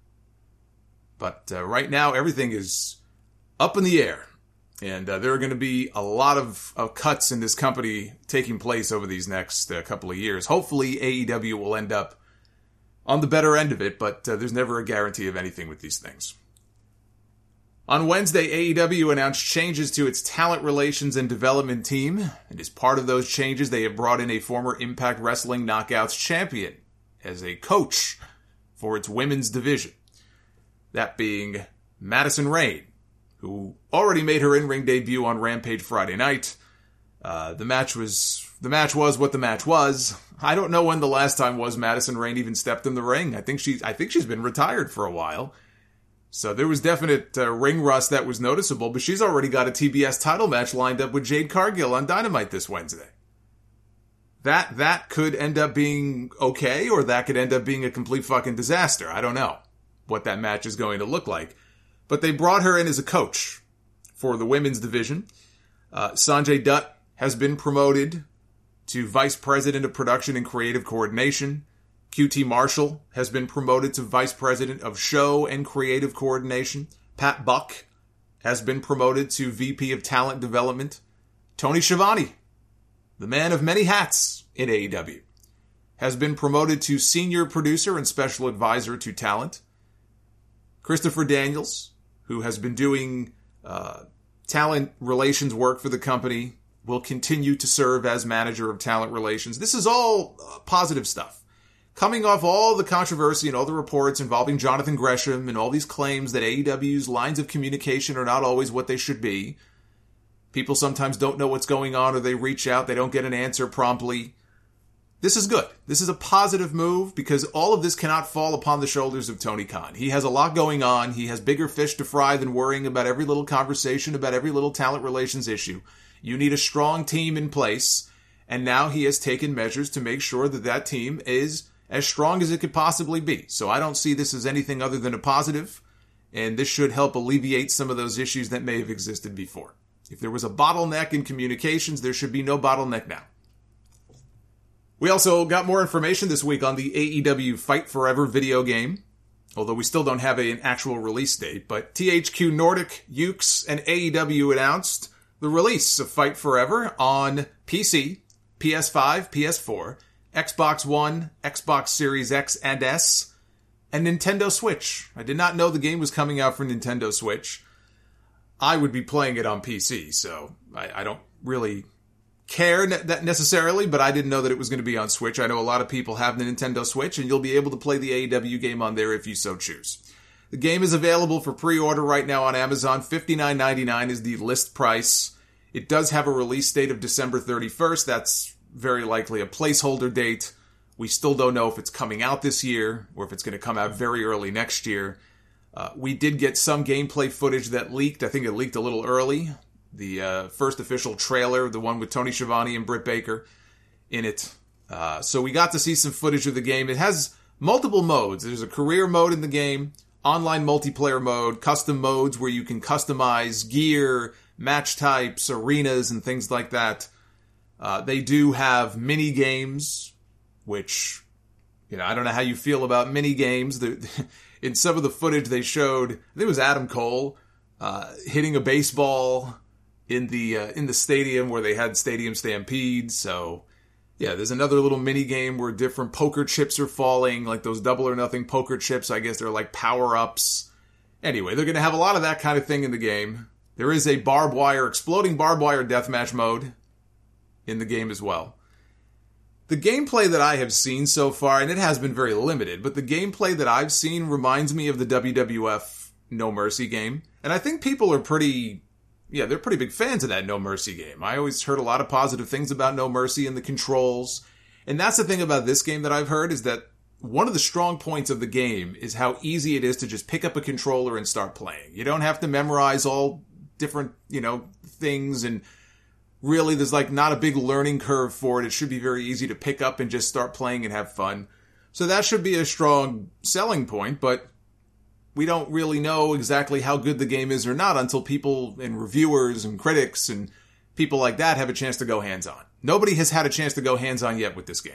But uh, right now, everything is up in the air, and uh, there are going to be a lot of, of cuts in this company taking place over these next uh, couple of years. Hopefully, A E W will end up on the better end of it, but uh, there's never a guarantee of anything with these things. On Wednesday, A E W announced changes to its talent relations and development team, and as part of those changes, they have brought in a former Impact Wrestling Knockouts champion as a coach for its women's division. That being Madison Rayne, who already made her in-ring debut on Rampage Friday night. Uh, the match was the match was what the match was. I don't know when the last time was Madison Rayne even stepped in the ring. I think she's I think she's been retired for a while. So there was definite uh, ring rust that was noticeable, but she's already got a T B S title match lined up with Jade Cargill on Dynamite this Wednesday. That that could end up being okay, or that could end up being a complete fucking disaster. I don't know what that match is going to look like. But they brought her in as a coach for the women's division. Uh, Sanjay Dutt has been promoted to Vice President of Production and Creative Coordination. Q T Marshall has been promoted to Vice President of Show and Creative Coordination. Pat Buck has been promoted to V P of Talent Development. Tony Schiavone, the man of many hats in A E W, has been promoted to Senior Producer and Special Advisor to Talent. Christopher Daniels, who has been doing uh, talent relations work for the company, will continue to serve as Manager of Talent Relations. This is all uh, positive stuff. Coming off all the controversy and all the reports involving Jonathan Gresham and all these claims that A E W's lines of communication are not always what they should be. People sometimes don't know what's going on, or they reach out, they don't get an answer promptly. This is good. This is a positive move, because all of this cannot fall upon the shoulders of Tony Khan. He has a lot going on. He has bigger fish to fry than worrying about every little conversation, about every little talent relations issue. You need a strong team in place, and now he has taken measures to make sure that that team is as strong as it could possibly be. So I don't see this as anything other than a positive, and this should help alleviate some of those issues that may have existed before. If there was a bottleneck in communications, there should be no bottleneck now. We also got more information this week on the A E W Fight Forever video game, although we still don't have an actual release date, but T H Q Nordic, Yuke's, and A E W announced the release of Fight Forever on P C, P S five, P S four, Xbox One, Xbox Series X and S, and Nintendo Switch. I did not know the game was coming out for Nintendo Switch. I would be playing it on P C, so I, I don't really care ne- that necessarily, but I didn't know that it was going to be on Switch. I know a lot of people have the Nintendo Switch, and you'll be able to play the A E W game on there if you so choose. The game is available for pre-order right now on Amazon. fifty-nine ninety-nine is the list price. It does have a release date of December thirty-first. That's very likely a placeholder date. We still don't know if it's coming out this year or if it's going to come out very early next year. Uh, we did get some gameplay footage that leaked. I think it leaked a little early. The uh, first official trailer, the one with Tony Schiavone and Britt Baker in it. Uh, so we got to see some footage of the game. It has multiple modes. There's a career mode in the game, online multiplayer mode, custom modes where you can customize gear, match types, arenas, and things like that. Uh, they do have mini games, which, you know, I don't know how you feel about mini games. The, in some of the footage they showed, I think it was Adam Cole uh, hitting a baseball in the uh, in the stadium where they had Stadium Stampede. So, yeah, there's another little mini game where different poker chips are falling, like those Double or Nothing poker chips. I guess they're like power-ups. Anyway, they're going to have a lot of that kind of thing in the game. There is a barbed wire, exploding barbed wire deathmatch mode in the game as well. The gameplay that I have seen so far, and it has been very limited, but the gameplay that I've seen reminds me of the W W F No Mercy game. And I think people are pretty, yeah, they're pretty big fans of that No Mercy game. I always heard a lot of positive things about No Mercy and the controls. And that's the thing about this game that I've heard, is that one of the strong points of the game is how easy it is to just pick up a controller and start playing. You don't have to memorize all different, you know, things, and really there's like not a big learning curve for it. It should be very easy to pick up and just start playing and have fun. So that should be a strong selling point, but we don't really know exactly how good the game is or not until people and reviewers and critics and people like that have a chance to go hands-on. Nobody has had a chance to go hands-on yet with this game.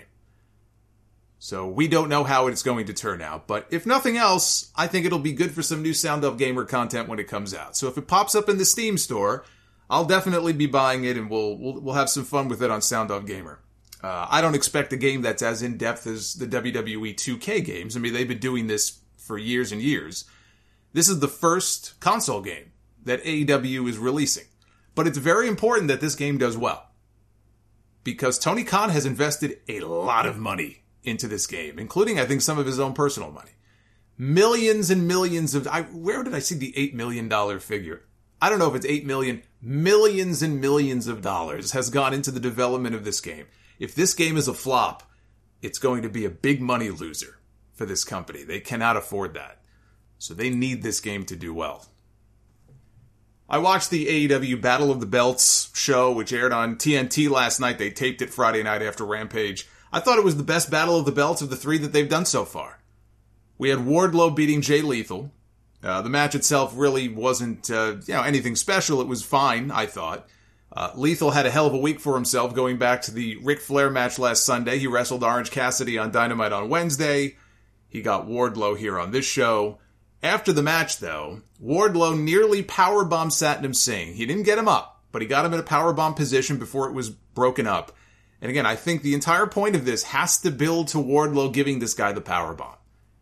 So we don't know how it's going to turn out, but if nothing else, I think it'll be good for some new Sound Up Gamer content when it comes out. So if it pops up in the Steam store, I'll definitely be buying it, and we'll we'll, we'll have some fun with it on Sound Up Gamer. Uh, I don't expect a game that's as in-depth as the W W E two K games. I mean, they've been doing this for years and years. This is the first console game that A E W is releasing. But it's very important that this game does well, because Tony Khan has invested a lot of money into this game, including, I think, some of his own personal money. Millions and millions of... I, where did I see the eight million dollars figure? I don't know if it's eight million. Millions and millions of dollars has gone into the development of this game. If this game is a flop, it's going to be a big money loser for this company. They cannot afford that. So they need this game to do well. I watched the A E W Battle of the Belts show, which aired on T N T last night. They taped it Friday night after Rampage. I thought it was the best Battle of the Belts of the three that they've done so far. We had Wardlow beating Jay Lethal. Uh, the match itself really wasn't, uh, you know, anything special. It was fine, I thought. Uh, Lethal had a hell of a week for himself, going back to the Ric Flair match last Sunday. He wrestled Orange Cassidy on Dynamite on Wednesday. He got Wardlow here on this show. After the match, though, Wardlow nearly powerbombed Satnam Singh. He didn't get him up, but he got him in a powerbomb position before it was broken up. And again, I think the entire point of this has to build to Wardlow giving this guy the powerbomb.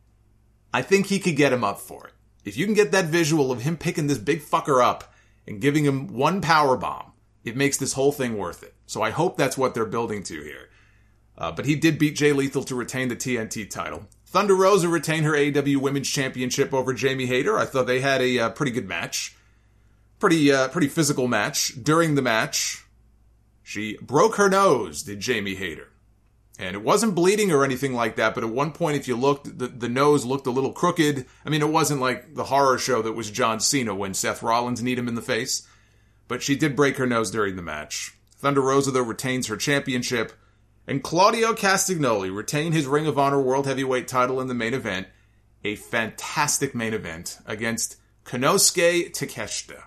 I think he could get him up for it. If you can get that visual of him picking this big fucker up and giving him one powerbomb, it makes this whole thing worth it. So I hope that's what they're building to here. Uh, but he did beat Jay Lethal to retain the T N T title. Thunder Rosa retained her A E W Women's Championship over Jamie Hayter. I thought they had a uh, pretty good match. Pretty, uh, pretty physical match. During the match, she broke her nose, did Jamie Hayter. And it wasn't bleeding or anything like that, but at one point, if you looked, the, the nose looked a little crooked. I mean, it wasn't like the horror show that was John Cena when Seth Rollins kneed him in the face. But she did break her nose during the match. Thunder Rosa, though, retains her championship. And Claudio Castagnoli retained his Ring of Honor World Heavyweight title in the main event. A fantastic main event against Konosuke Takeshita.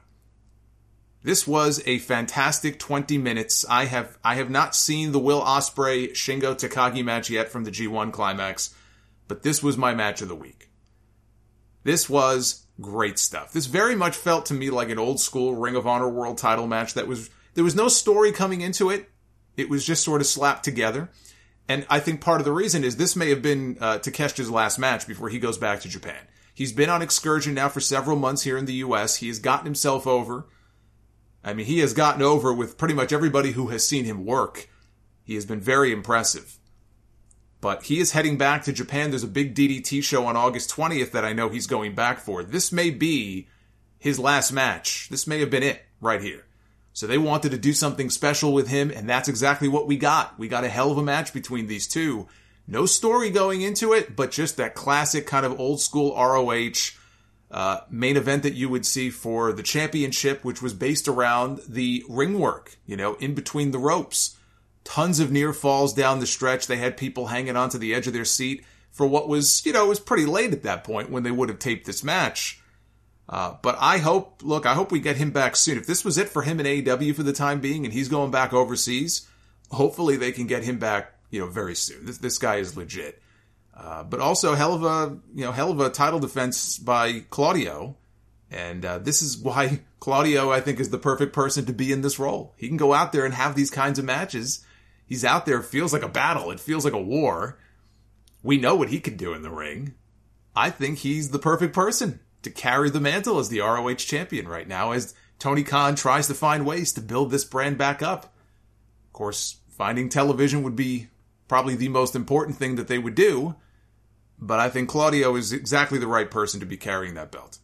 This was a fantastic twenty minutes. I have I have not seen the Will Ospreay Shingo Takagi match yet from the G one Climax, but this was my match of the week. This was great stuff. This very much felt to me like an old school Ring of Honor World title match that was, there was no story coming into it. It was just sort of slapped together. And I think part of the reason is this may have been uh, Takeshita's last match before he goes back to Japan. He's been on excursion now for several months here in the U S. He has gotten himself over. I mean, he has gotten over with pretty much everybody who has seen him work. He has been very impressive. But he is heading back to Japan. There's a big D D T show on August twentieth that I know he's going back for. This may be his last match. This may have been it right here. So they wanted to do something special with him, and that's exactly what we got. We got a hell of a match between these two. No story going into it, but just that classic kind of old school R O H Uh, main event that you would see for the championship, which was based around the ring work, you know, in between the ropes. Tons of near falls down the stretch. They had people hanging onto the edge of their seat for what was, you know, it was pretty late at that point when they would have taped this match. Uh, but I hope, look, I hope we get him back soon. If this was it for him in A E W for the time being and he's going back overseas, hopefully they can get him back, you know, very soon. This, this guy is legit. Uh, but also hell of a, you know, hell of a title defense by Claudio. And uh, this is why Claudio, I think, is the perfect person to be in this role. He can go out there and have these kinds of matches. He's out there, it feels like a battle. It feels like a war. We know what he can do in the ring. I think he's the perfect person to carry the mantle as the R O H champion right now as Tony Khan tries to find ways to build this brand back up. Of course, finding television would be probably the most important thing that they would do, but I think Claudio is exactly the right person to be carrying that belt.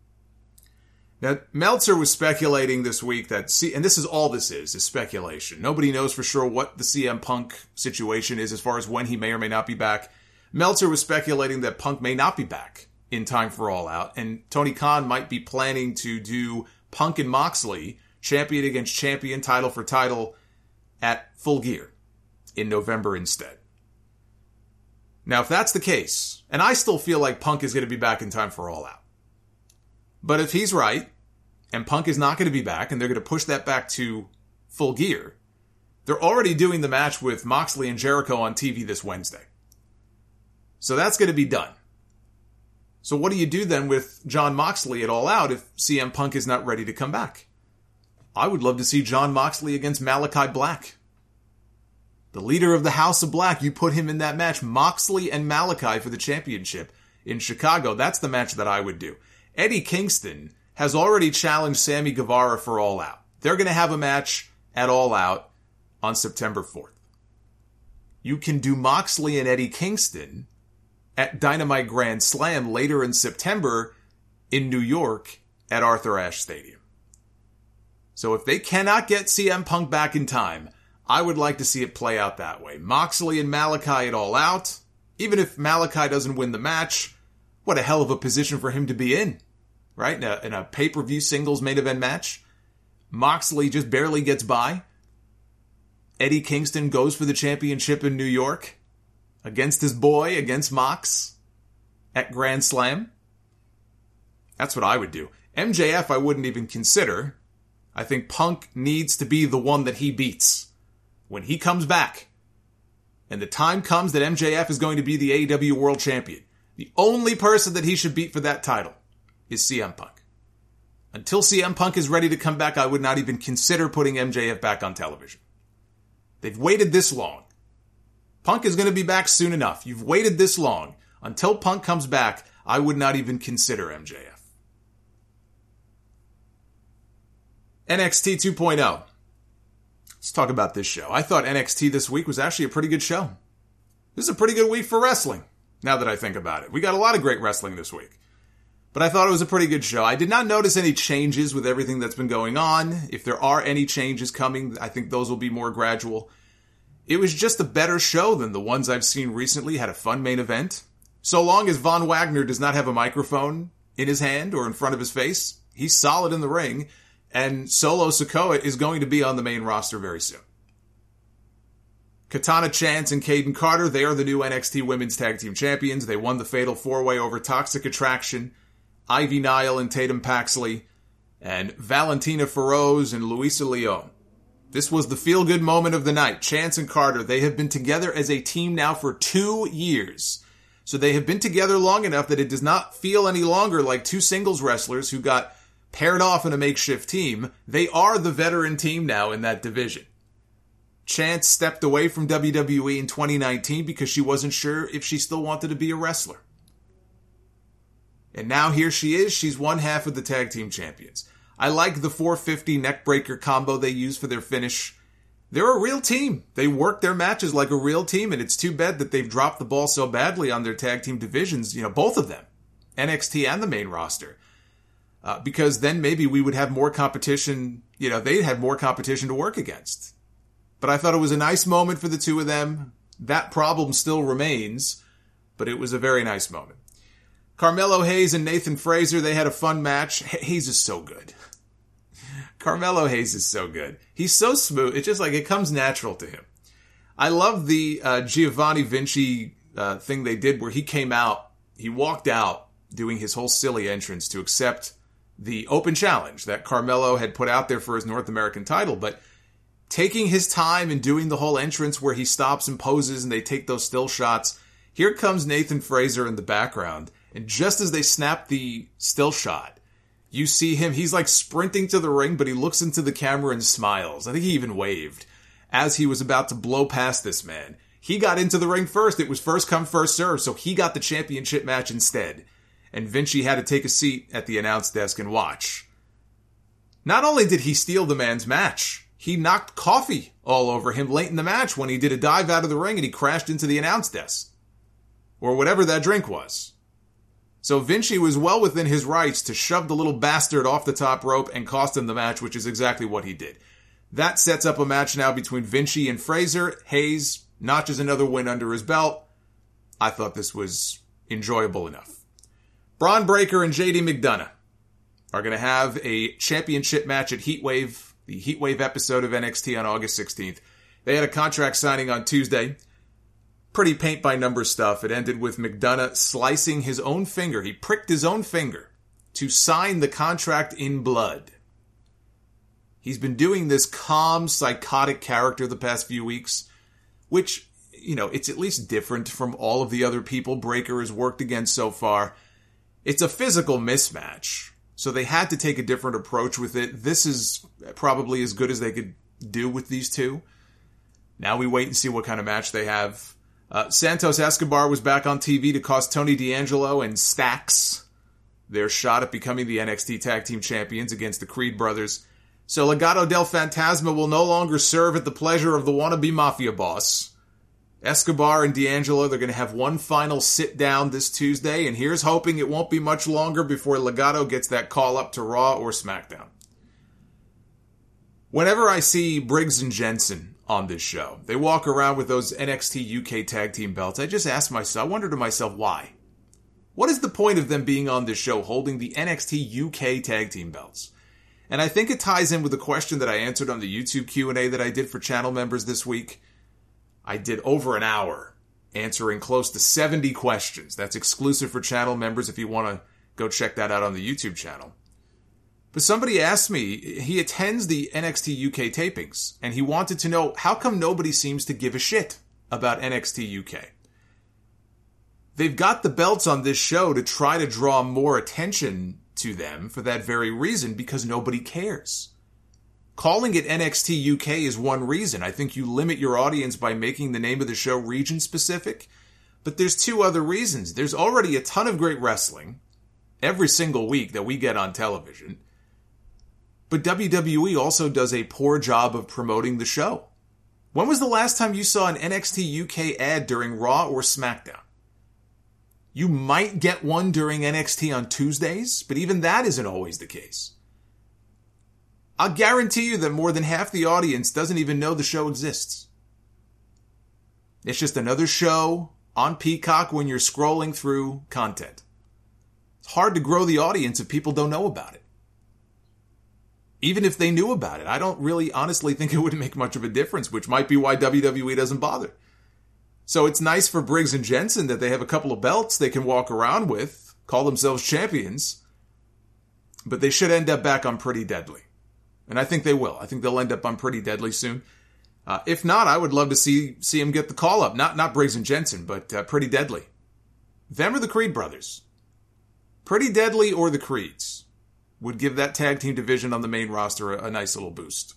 Now, Meltzer was speculating this week that, C- and this is all this is, is speculation. Nobody knows for sure what the C M Punk situation is as far as when he may or may not be back. Meltzer was speculating that Punk may not be back in time for All Out, and Tony Khan might be planning to do Punk and Moxley, champion against champion, title for title, at Full Gear in November instead. Now, if that's the case, and I still feel like Punk is going to be back in time for All Out, but if he's right, and Punk is not going to be back, and they're going to push that back to Full Gear, they're already doing the match with Moxley and Jericho on T V this Wednesday. So that's going to be done. So what do you do then with Jon Moxley at All Out if C M Punk is not ready to come back? I would love to see Jon Moxley against Malachi Black. The leader of the House of Black, you put him in that match, Moxley and Malachi for the championship in Chicago. That's the match that I would do. Eddie Kingston has already challenged Sammy Guevara for All Out. They're going to have a match at All Out on September fourth. You can do Moxley and Eddie Kingston at Dynamite Grand Slam later in September in New York at Arthur Ashe Stadium. So if they cannot get C M Punk back in time, I would like to see it play out that way. Moxley and Malachi at All Out. Even if Malachi doesn't win the match, what a hell of a position for him to be in, right? In a, in a pay-per-view singles main event match. Moxley just barely gets by. Eddie Kingston goes for the championship in New York against his boy, against Mox at Grand Slam. That's what I would do. M J F I wouldn't even consider. I think Punk needs to be the one that he beats when he comes back. And the time comes that M J F is going to be the A E W World Champion. The only person that he should beat for that title is C M Punk. Until C M Punk is ready to come back, I would not even consider putting M J F back on television. They've waited this long. Punk is going to be back soon enough. You've waited this long. Until Punk comes back, I would not even consider M J F. N X T two point oh. Let's talk about this show. I thought N X T this week was actually a pretty good show. This is a pretty good week for wrestling, now that I think about it. We got a lot of great wrestling this week. But I thought it was a pretty good show. I did not notice any changes with everything that's been going on. If there are any changes coming, I think those will be more gradual. It was just a better show than the ones I've seen recently. Had a fun main event. So long as Von Wagner does not have a microphone in his hand or in front of his face, he's solid in the ring. And Solo Sikoa is going to be on the main roster very soon. Katana Chance and Caden Carter, they are the new N X T Women's Tag Team Champions. They won the Fatal four way over Toxic Attraction, Ivy Nile and Tatum Paxley, and Valentina Feroz and Luisa Leon. This was the feel-good moment of the night. Chance and Carter, they have been together as a team now for two years. So they have been together long enough that it does not feel any longer like two singles wrestlers who got paired off in a makeshift team. They are the veteran team now in that division. Chance stepped away from W W E in twenty nineteen because she wasn't sure if she still wanted to be a wrestler. And now here she is. She's one half of the tag team champions. I like the four fifty neckbreaker combo they use for their finish. They're a real team. They work their matches like a real team, and it's too bad that they've dropped the ball so badly on their tag team divisions, you know, both of them, N X T and the main roster. Uh, because then maybe we would have more competition, you know, they'd have more competition to work against. But I thought it was a nice moment for the two of them. That problem still remains, but it was a very nice moment. Carmelo Hayes and Nathan Fraser, they had a fun match. Hayes is so good. Carmelo Hayes is so good. He's so smooth. It's just like it comes natural to him. I love the uh, Giovanni Vinci uh, thing they did where he came out, he walked out doing his whole silly entrance to accept the open challenge that Carmelo had put out there for his North American title. But taking his time and doing the whole entrance where he stops and poses and they take those still shots. Here comes Nathan Frazer in the background. And just as they snap the still shot, you see him, he's like sprinting to the ring, but he looks into the camera and smiles. I think he even waved as he was about to blow past this man. He got into the ring first. It was first come, first serve, so he got the championship match instead. And Vinci had to take a seat at the announce desk and watch. Not only did he steal the man's match, he knocked coffee all over him late in the match when he did a dive out of the ring and he crashed into the announce desk. Or whatever that drink was. So Vinci was well within his rights to shove the little bastard off the top rope and cost him the match, which is exactly what he did. That sets up a match now between Vinci and Frazer. Hayes notches another win under his belt. I thought this was enjoyable enough. Braun Breaker and J D McDonough are going to have a championship match at Heatwave, the Heatwave episode of N X T on August sixteenth. They had a contract signing on Tuesday. Pretty paint-by-numbers stuff. It ended with McDonough slicing his own finger. He pricked his own finger to sign the contract in blood. He's been doing this calm, psychotic character the past few weeks, which, you know, it's at least different from all of the other people Breaker has worked against so far. It's a physical mismatch, so they had to take a different approach with it. This is probably as good as they could do with these two. Now we wait and see what kind of match they have. Uh, Santos Escobar was back on T V to cost Tony D'Angelo and Stax their shot at becoming the N X T Tag Team Champions against the Creed brothers. So Legado del Fantasma will no longer serve at the pleasure of the wannabe mafia boss. Escobar and D'Angelo, they're going to have one final sit-down this Tuesday, and here's hoping it won't be much longer before Legado gets that call up to Raw or SmackDown. Whenever I see Briggs and Jensen on this show, they walk around with those N X T U K tag team belts, I just ask myself, I wonder to myself, why? What is the point of them being on this show holding the N X T U K tag team belts? And I think it ties in with the question that I answered on the YouTube Q and A that I did for channel members this week. I did over an hour answering close to seventy questions. That's exclusive for channel members if you want to go check that out on the YouTube channel. But somebody asked me, he attends the N X T U K tapings, and he wanted to know, how come nobody seems to give a shit about N X T U K? They've got the belts on this show to try to draw more attention to them for that very reason, because nobody cares. Calling it N X T U K is one reason. I think you limit your audience by making the name of the show region-specific. But there's two other reasons. There's already a ton of great wrestling every single week that we get on television. But W W E also does a poor job of promoting the show. When was the last time you saw an N X T U K ad during Raw or SmackDown? You might get one during N X T on Tuesdays, but even that isn't always the case. I'll guarantee you that more than half the audience doesn't even know the show exists. It's just another show on Peacock when you're scrolling through content. It's hard to grow the audience if people don't know about it. Even if they knew about it, I don't really honestly think it would make much of a difference, which might be why W W E doesn't bother. So it's nice for Briggs and Jensen that they have a couple of belts they can walk around with, call themselves champions, but they should end up back on Pretty Deadly. And I think they will. I think they'll end up on Pretty Deadly soon. Uh, if not, I would love to see see him get the call-up. Not not Briggs and Jensen, but uh, Pretty Deadly. Them or the Creed brothers. Pretty Deadly or the Creeds would give that tag team division on the main roster a, a nice little boost.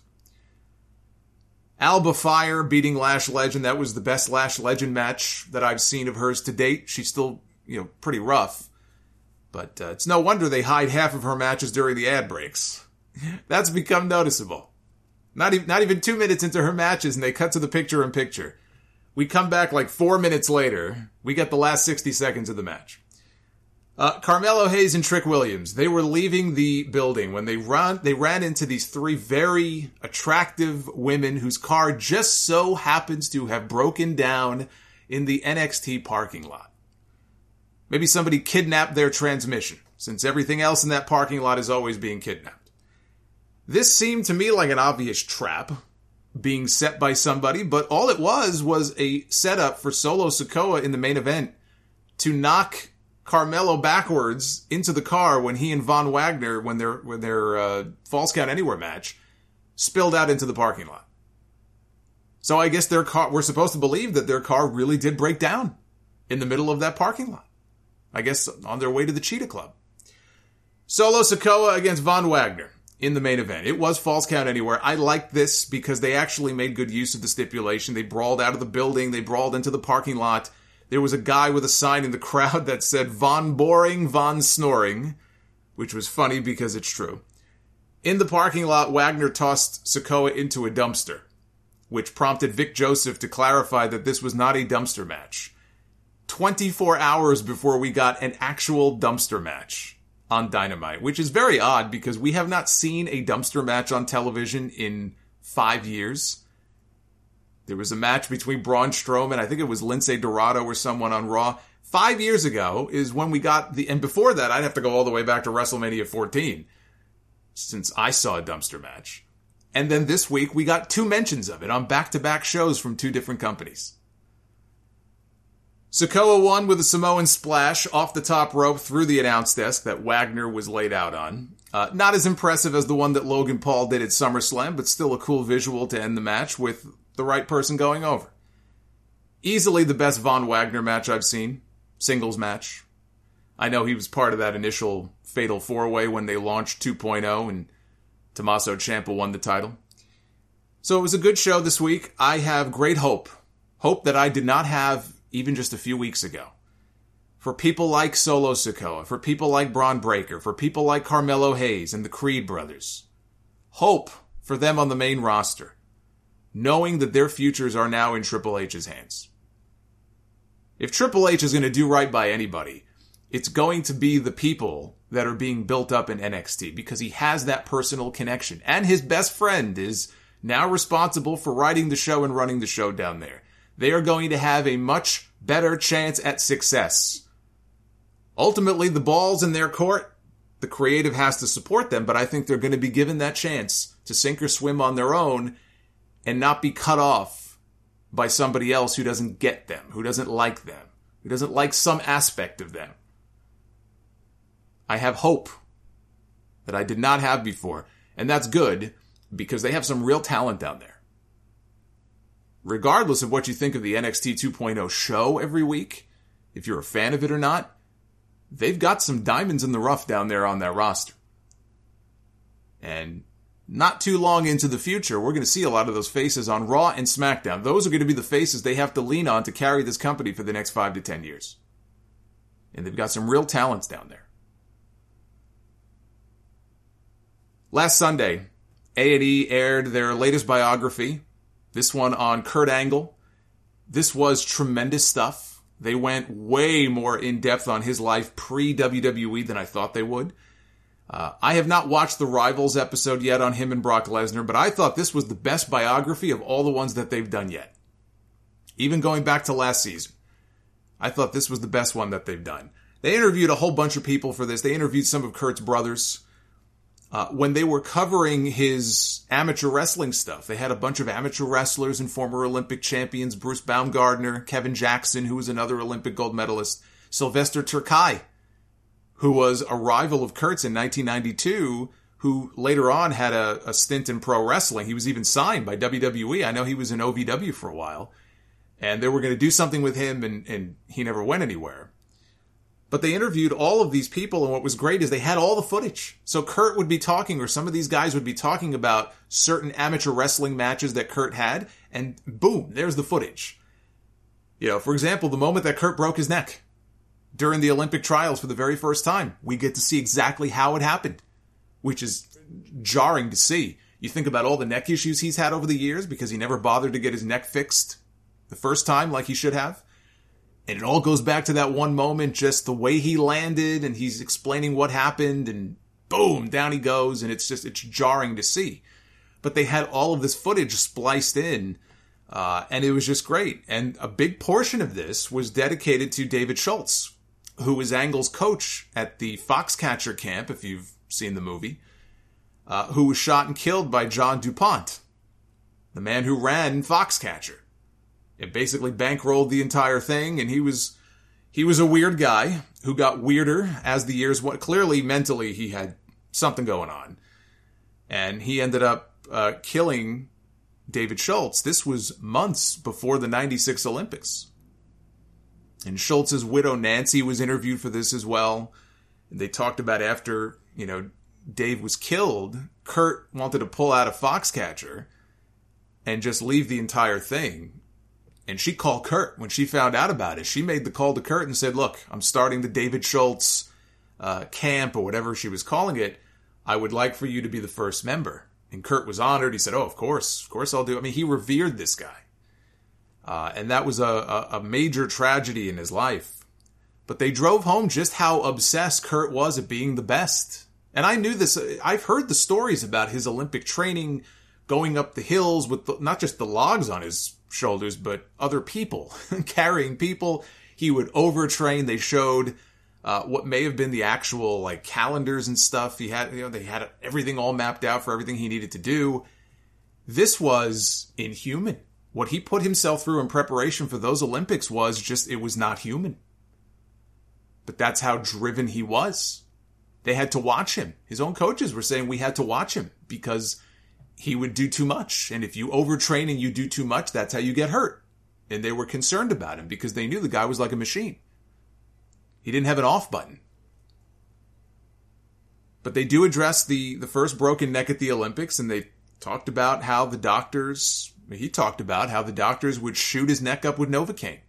Alba Fire beating Lash Legend. That was the best Lash Legend match that I've seen of hers to date. She's still, you know, pretty rough. But uh, it's no wonder they hide half of her matches during the ad breaks. That's become noticeable. Not even, not even two minutes into her matches and they cut to the picture-in-picture. We come back like four minutes later. We get the last sixty seconds of the match. Uh, Carmelo Hayes and Trick Williams, they were leaving the building when they ran, they ran into these three very attractive women whose car just so happens to have broken down in the N X T parking lot. Maybe somebody kidnapped their transmission, since everything else in that parking lot is always being kidnapped. This seemed to me like an obvious trap being set by somebody, but all it was was a setup for Solo Sikoa in the main event to knock Carmelo backwards into the car when he and Von Wagner, when their when their uh, Falls Count Anywhere match, spilled out into the parking lot. So I guess their car, we're supposed to believe that their car really did break down in the middle of that parking lot. I guess on their way to the Cheetah Club. Solo Sikoa against Von Wagner in the main event. It was Falls Count Anywhere. I liked this because they actually made good use of the stipulation. They brawled out of the building. They brawled into the parking lot. There was a guy with a sign in the crowd that said, Von Boring, Von Snoring, which was funny because it's true. In the parking lot, Wagner tossed Sikoa into a dumpster, which prompted Vic Joseph to clarify that this was not a dumpster match. twenty-four hours before we got an actual dumpster match on Dynamite, which is very odd because we have not seen a dumpster match on television in five years. There was a match between Braun Strowman, I think it was Lince Dorado or someone on Raw. Five years ago is when we got the, and before that, I'd have to go all the way back to WrestleMania fourteen, since I saw a dumpster match. And then this week, we got two mentions of it on back-to-back shows from two different companies. Sikoa won with a Samoan splash off the top rope through the announce desk that Wagner was laid out on. Uh, not as impressive as the one that Logan Paul did at SummerSlam, but still a cool visual to end the match with the right person going over. Easily the best Von Wagner match I've seen. Singles match. I know he was part of that initial Fatal four-way when they launched two point oh and Tommaso Ciampa won the title. So it was a good show this week. I have great hope. Hope that I did not have even just a few weeks ago. For people like Solo Sikoa, for people like Braun Breaker, for people like Carmelo Hayes and the Creed brothers. Hope for them on the main roster, knowing that their futures are now in Triple H's hands. If Triple H is going to do right by anybody, it's going to be the people that are being built up in N X T because he has that personal connection. And his best friend is now responsible for writing the show and running the show down there. They are going to have a much better chance at success. Ultimately, the ball's in their court. The creative has to support them, but I think they're going to be given that chance to sink or swim on their own and not be cut off by somebody else who doesn't get them, who doesn't like them, who doesn't like some aspect of them. I have hope that I did not have before, and that's good because they have some real talent down there. Regardless of what you think of the N X T two point oh show every week, if you're a fan of it or not, they've got some diamonds in the rough down there on that roster. And not too long into the future, we're going to see a lot of those faces on Raw and SmackDown. Those are going to be the faces they have to lean on to carry this company for the next five to ten years. And they've got some real talents down there. Last Sunday, A and E aired their latest biography, this one on Kurt Angle. This was tremendous stuff. They went way more in-depth on his life pre-W W E than I thought they would. Uh, I have not watched the Rivals episode yet on him and Brock Lesnar, but I thought this was the best biography of all the ones that they've done yet. Even going back to last season, I thought this was the best one that they've done. They interviewed a whole bunch of people for this. They interviewed some of Kurt's brothers. Uh, when they were covering his amateur wrestling stuff, they had a bunch of amateur wrestlers and former Olympic champions, Bruce Baumgardner, Kevin Jackson, who was another Olympic gold medalist, Sylvester Terkay, who was a rival of Kurt's in nineteen ninety-two, who later on had a, a stint in pro wrestling. He was even signed by W W E. I know he was in O V W for a while. And they were going to do something with him, and, and he never went anywhere. But they interviewed all of these people, and what was great is they had all the footage. So Kurt would be talking, or some of these guys would be talking about certain amateur wrestling matches that Kurt had, and boom, there's the footage. You know, for example, the moment that Kurt broke his neck during the Olympic trials for the very first time, we get to see exactly how it happened, which is jarring to see. You think about all the neck issues he's had over the years because he never bothered to get his neck fixed the first time like he should have. And it all goes back to that one moment, just the way he landed, and he's explaining what happened, and boom, down he goes, and it's just, it's jarring to see. But they had all of this footage spliced in, uh, and it was just great. And a big portion of this was dedicated to David Schultz, who was Angle's coach at the Foxcatcher camp, if you've seen the movie, uh, who was shot and killed by John DuPont, the man who ran Foxcatcher. It basically bankrolled the entire thing, and he was he was a weird guy who got weirder as the years went. Clearly, mentally, he had something going on. And he ended up uh, killing David Schultz, this was months before the ninety-six Olympics. And Schultz's widow, Nancy, was interviewed for this as well. They talked about after, you know, Dave was killed, Kurt wanted to pull out a Foxcatcher and just leave the entire thing. And she called Kurt when she found out about it. She made the call to Kurt and said, look, I'm starting the David Schultz uh, camp or whatever she was calling it. I would like for you to be the first member. And Kurt was honored. He said, oh, of course, of course I'll do it. I mean, he revered this guy. Uh, and that was a, a, a major tragedy in his life. But they drove home just how obsessed Kurt was at being the best. And I knew this. I've heard the stories about his Olympic training, going up the hills with the, not just the logs on his shoulders, but other people, carrying people. He would overtrain. They showed uh, what may have been the actual like calendars and stuff. He had, you know, they had everything all mapped out for everything he needed to do. This was inhuman. What he put himself through in preparation for those Olympics was just, it was not human. But that's how driven he was. They had to watch him. His own coaches were saying we had to watch him because he would do too much. And if you overtrain and you do too much, that's how you get hurt. And they were concerned about him because they knew the guy was like a machine. He didn't have an off button. But they do address the, the first broken neck at the Olympics, and they talked about how the doctors, he talked about how the doctors would shoot his neck up with Novocaine.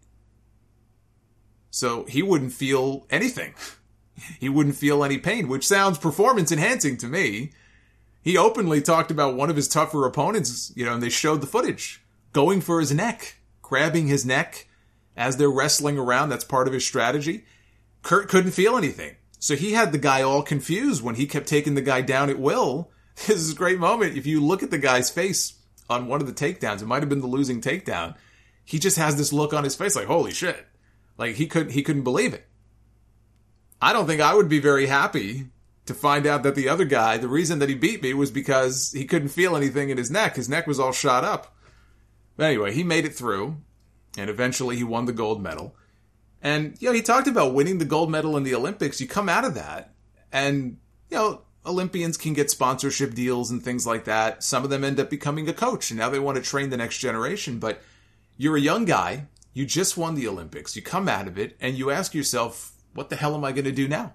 So he wouldn't feel anything. He wouldn't feel any pain, which sounds performance enhancing to me. He openly talked about one of his tougher opponents, you know, and they showed the footage, going for his neck, grabbing his neck as they're wrestling around. That's part of his strategy. Kurt couldn't feel anything. So he had the guy all confused when he kept taking the guy down at will. This is a great moment. If you look at the guy's face on one of the takedowns, it might have been the losing takedown. He just has this look on his face like, holy shit. Like he couldn't, he couldn't believe it. I don't think I would be very happy to find out that the other guy, the reason that he beat me was because he couldn't feel anything in his neck. His neck was all shot up. But anyway, he made it through, and eventually he won the gold medal. And, you know, he talked about winning the gold medal in the Olympics. You come out of that, and, you know, Olympians can get sponsorship deals and things like that. Some of them end up becoming a coach, and now they want to train the next generation. But you're a young guy. You just won the Olympics. You come out of it, and you ask yourself, what the hell am I going to do now?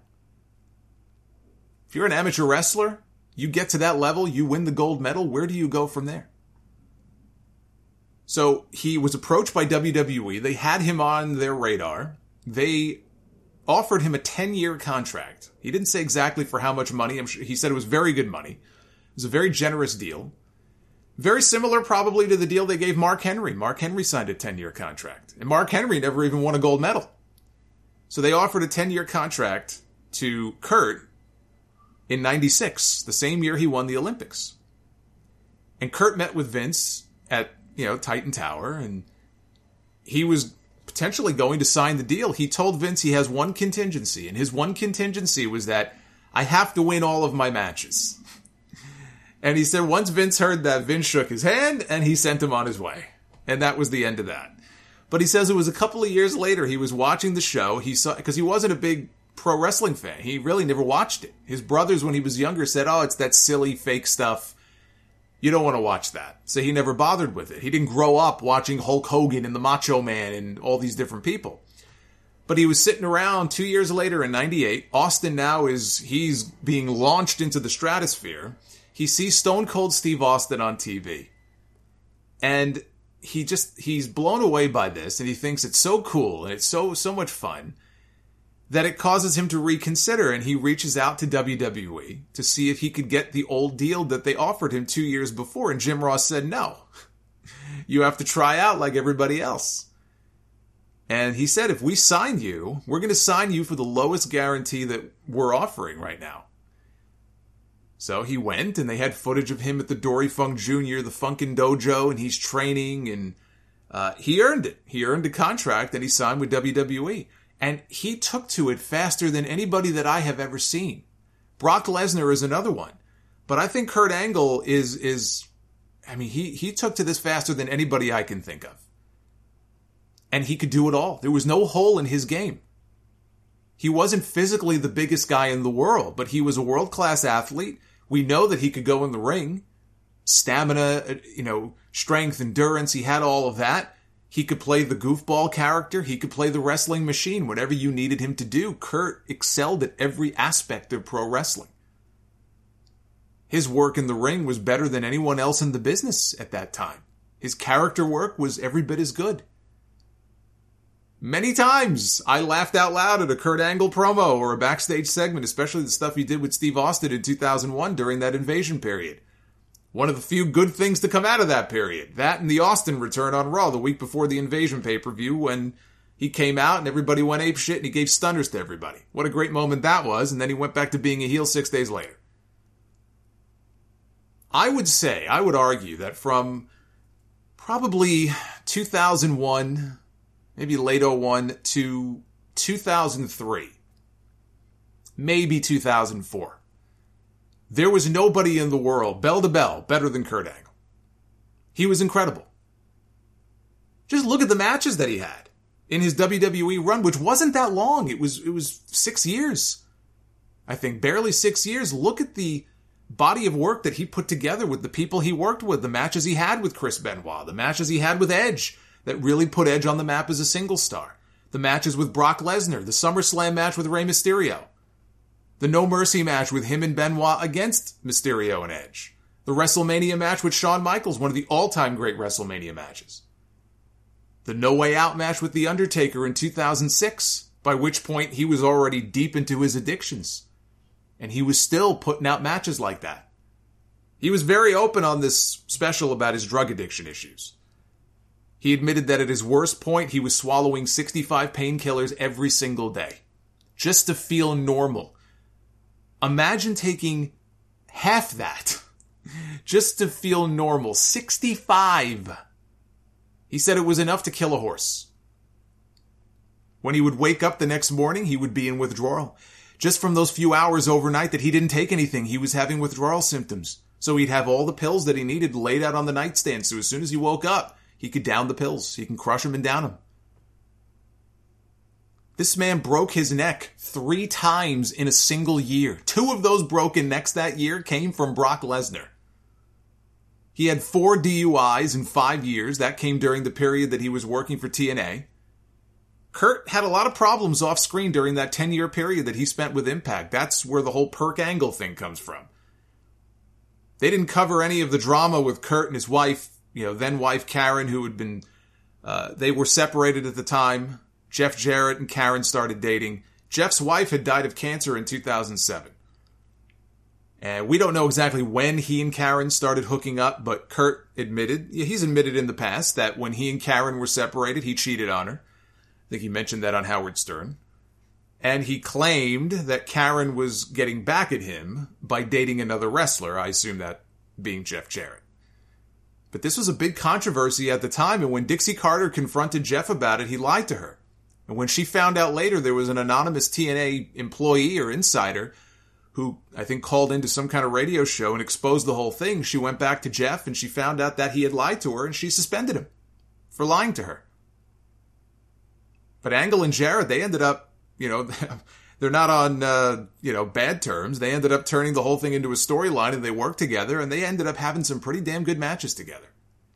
If you're an amateur wrestler, you get to that level, you win the gold medal, where do you go from there? So he was approached by W W E. They had him on their radar. They offered him a ten-year contract. He didn't say exactly for how much money. I'm sure he said it was very good money. It was a very generous deal. Very similar probably to the deal they gave Mark Henry. Mark Henry signed a ten-year contract. And Mark Henry never even won a gold medal. So they offered a ten-year contract to Kurt in ninety-six, the same year he won the Olympics. And Kurt met with Vince at, you know, Titan Tower, and he was potentially going to sign the deal. He told Vince he has one contingency, and his one contingency was that I have to win all of my matches. And he said once Vince heard that, Vince shook his hand, and he sent him on his way. And that was the end of that. But he says it was a couple of years later, he was watching the show, he saw, because he wasn't a big pro wrestling fan. He really never watched it. His brothers, when he was younger, said, oh, it's that silly fake stuff. You don't want to watch that. So he never bothered with it. He didn't grow up watching Hulk Hogan and the Macho Man and all these different people. But he was sitting around two years later in ninety-eight. Austin now is, he's being launched into the stratosphere. He sees Stone Cold Steve Austin on T V. And he just, he's blown away by this, and he thinks it's so cool and it's so, so much fun that it causes him to reconsider, and he reaches out to W W E to see if he could get the old deal that they offered him two years before, and Jim Ross said, no, you have to try out like everybody else. And he said, if we sign you, we're going to sign you for the lowest guarantee that we're offering right now. So he went, and they had footage of him at the Dory Funk Junior, the Funkin' Dojo, and he's training, and uh, he earned it. He earned a contract, and he signed with W W E. And he took to it faster than anybody that I have ever seen. Brock Lesnar is another one. But I think Kurt Angle is, is I mean, he, he took to this faster than anybody I can think of. And he could do it all. There was no hole in his game. He wasn't physically the biggest guy in the world, but he was a world-class athlete. We know that he could go in the ring. stamina, you know, strength, endurance. He had all of that. He could play the goofball character. He could play the wrestling machine, whatever you needed him to do. Kurt excelled at every aspect of pro wrestling. His work in the ring was better than anyone else in the business at that time. His character work was every bit as good. Many times I laughed out loud at a Kurt Angle promo or a backstage segment, especially the stuff he did with Steve Austin in two thousand one during that Invasion period. One of the few good things to come out of that period. That and the Austin return on Raw the week before the Invasion pay-per-view when he came out and everybody went apeshit and he gave stunners to everybody. What a great moment that was, and then he went back to being a heel six days later. I would say, I would argue that from probably two thousand one, maybe late oh one, to two thousand three, maybe two thousand four, there was nobody in the world, bell to bell, better than Kurt Angle. He was incredible. Just look at the matches that he had in his W W E run, which wasn't that long. It was, it was six years. I think barely six years. Look at the body of work that he put together with the people he worked with, the matches he had with Chris Benoit, the matches he had with Edge that really put Edge on the map as a single star, the matches with Brock Lesnar, the SummerSlam match with Rey Mysterio, the No Mercy match with him and Benoit against Mysterio and Edge, the WrestleMania match with Shawn Michaels, one of the all-time great WrestleMania matches, the No Way Out match with The Undertaker in two thousand six, by which point he was already deep into his addictions. And he was still putting out matches like that. He was very open on this special about his drug addiction issues. He admitted that at his worst point, he was swallowing sixty-five painkillers every single day. Just to feel normal. Imagine taking half that. Just to feel normal. sixty-five. He said it was enough to kill a horse. When he would wake up the next morning, he would be in withdrawal. Just from those few hours overnight that he didn't take anything, he was having withdrawal symptoms. So he'd have all the pills that he needed laid out on the nightstand. So as soon as he woke up, he could down the pills. He can crush them and down them. This man broke his neck three times in a single year. Two of those broken necks that year came from Brock Lesnar. He had four D U Is in five years. That came during the period that he was working for T N A. Kurt had a lot of problems off screen during that ten-year period that he spent with Impact. That's where the whole Perk Angle thing comes from. They didn't cover any of the drama with Kurt and his wife, you know, then wife Karen, who had been, uh, they were separated at the time. Jeff Jarrett and Karen started dating. Jeff's wife had died of cancer in two thousand seven. And we don't know exactly when he and Karen started hooking up, but Kurt admitted, he's admitted in the past that when he and Karen were separated, he cheated on her. I think he mentioned that on Howard Stern. And he claimed that Karen was getting back at him by dating another wrestler, I assume that being Jeff Jarrett. But this was a big controversy at the time, and when Dixie Carter confronted Jeff about it, he lied to her. And when she found out later there was an anonymous T N A employee or insider who I think called into some kind of radio show and exposed the whole thing, she went back to Jeff and she found out that he had lied to her and she suspended him for lying to her. But Angle and Jarrett, they ended up, you know, they're not on, uh, you know, bad terms. They ended up turning the whole thing into a storyline and they worked together and they ended up having some pretty damn good matches together.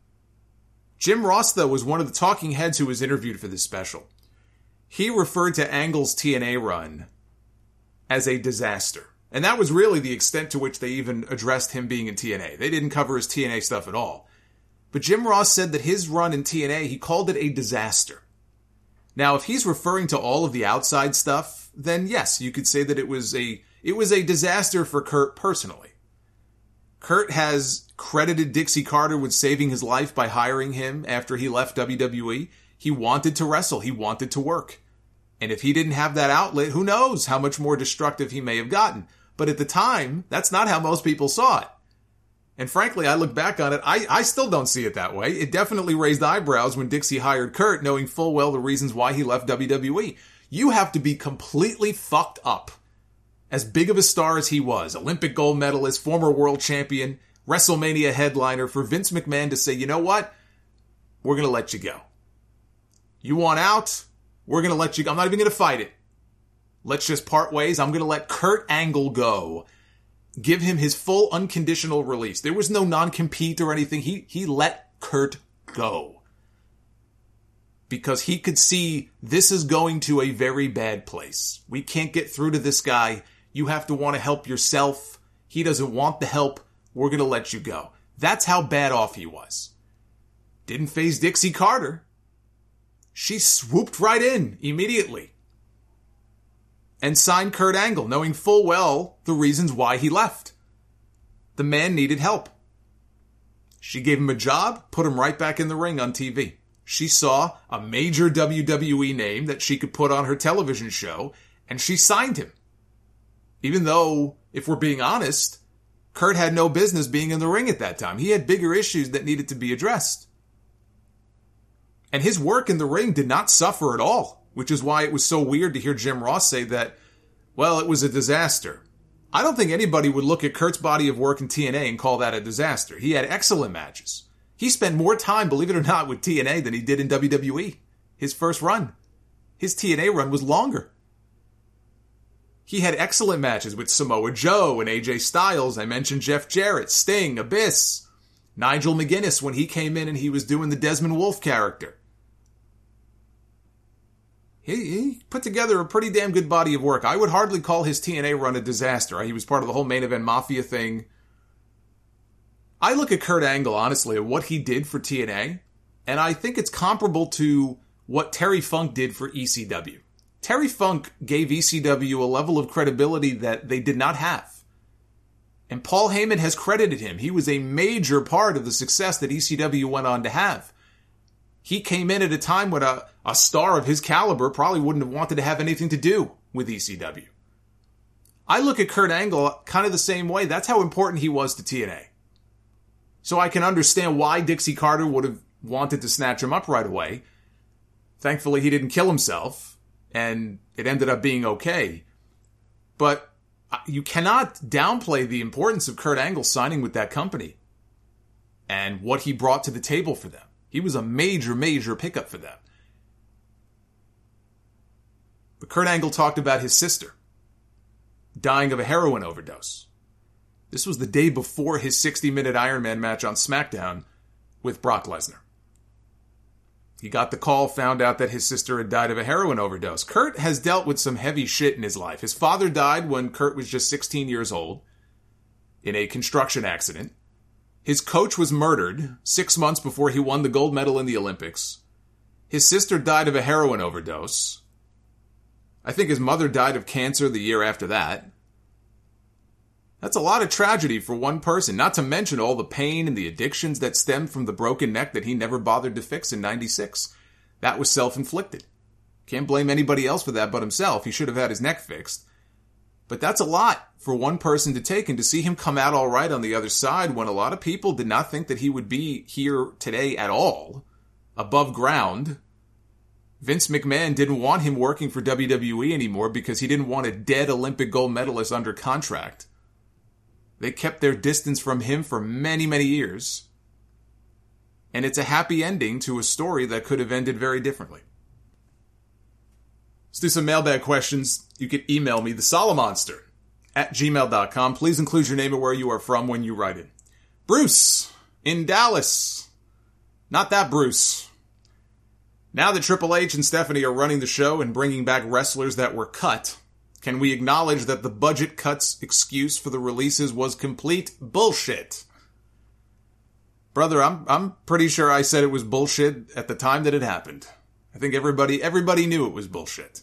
Jim Ross, though, was one of the talking heads who was interviewed for this special. He referred to Angle's T N A run as a disaster. And that was really the extent to which they even addressed him being in T N A. They didn't cover his T N A stuff at all. But Jim Ross said that his run in T N A, he called it a disaster. Now, if he's referring to all of the outside stuff, then yes, you could say that it was a it was a disaster for Kurt personally. Kurt has credited Dixie Carter with saving his life by hiring him after he left W W E. He wanted to wrestle. He wanted to work. And if he didn't have that outlet, who knows how much more destructive he may have gotten. But at the time, that's not how most people saw it. And frankly, I look back on it, I, I still don't see it that way. It definitely raised eyebrows when Dixie hired Kurt, knowing full well the reasons why he left W W E. You have to be completely fucked up. As big of a star as he was, Olympic gold medalist, former world champion, WrestleMania headliner, for Vince McMahon to say, you know what? We're going to let you go. You want out? We're going to let you go. I'm not even going to fight it. Let's just part ways. I'm going to let Kurt Angle go. give him his full unconditional release. There was no non-compete or anything. He, he let Kurt go. Because he could see this is going to a very bad place. We can't get through to this guy. You have to want to help yourself. He doesn't want the help. We're going to let you go. That's how bad off he was. Didn't faze Dixie Carter. She swooped right in immediately and signed Kurt Angle, knowing full well the reasons why he left. The man needed help. She gave him a job, put him right back in the ring on T V. She saw a major W W E name that she could put on her television show, and she signed him. Even though, if we're being honest, Kurt had no business being in the ring at that time. He had bigger issues that needed to be addressed. And his work in the ring did not suffer at all, which is why it was so weird to hear Jim Ross say that, well, it was a disaster. I don't think anybody would look at Kurt's body of work in T N A and call that a disaster. He had excellent matches. He spent more time, believe it or not, with T N A than he did in W W E. His first run. His T N A run was longer. He had excellent matches with Samoa Joe and A J Styles. I mentioned Jeff Jarrett, Sting, Abyss, Nigel McGuinness when he came in and he was doing the Desmond Wolfe character. He, he put together a pretty damn good body of work. I would hardly call his T N A run a disaster. He was part of the whole Main Event Mafia thing. I look at Kurt Angle, honestly, at what he did for T N A, and I think it's comparable to what Terry Funk did for E C W. Terry Funk gave E C W a level of credibility that they did not have. And Paul Heyman has credited him. He was a major part of the success that E C W went on to have. He came in at a time when a, a star of his caliber probably wouldn't have wanted to have anything to do with E C W. I look at Kurt Angle kind of the same way. That's how important he was to T N A. So I can understand why Dixie Carter would have wanted to snatch him up right away. Thankfully, he didn't kill himself, and it ended up being okay. But you cannot downplay the importance of Kurt Angle signing with that company and what he brought to the table for them. He was a major, major pickup for them. But Kurt Angle talked about his sister dying of a heroin overdose. This was the day before his sixty-minute Iron Man match on SmackDown with Brock Lesnar. He got the call, found out that his sister had died of a heroin overdose. Kurt has dealt with some heavy shit in his life. His father died when Kurt was just sixteen years old in a construction accident. His coach was murdered six months before he won the gold medal in the Olympics. His sister died of a heroin overdose. I think his mother died of cancer the year after that. That's a lot of tragedy for one person, not to mention all the pain and the addictions that stemmed from the broken neck that he never bothered to fix in ninety-six. That was self-inflicted. Can't blame anybody else for that but himself. He should have had his neck fixed. But that's a lot for one person to take, and to see him come out all right on the other side when a lot of people did not think that he would be here today at all, above ground. Vince McMahon didn't want him working for W W E anymore because he didn't want a dead Olympic gold medalist under contract. They kept their distance from him for many, many years. And it's a happy ending to a story that could have ended very differently. Let's do some mailbag questions. You can email me, the Solomonster, at gmail dot com. Please include your name and where you are from when you write it. Bruce, in Dallas. Not that Bruce. Now that Triple H and Stephanie are running the show and bringing back wrestlers that were cut, can we acknowledge that the budget cuts excuse for the releases was complete bullshit? Brother, I'm I'm pretty sure I said it was bullshit at the time that it happened. I think everybody everybody knew it was bullshit.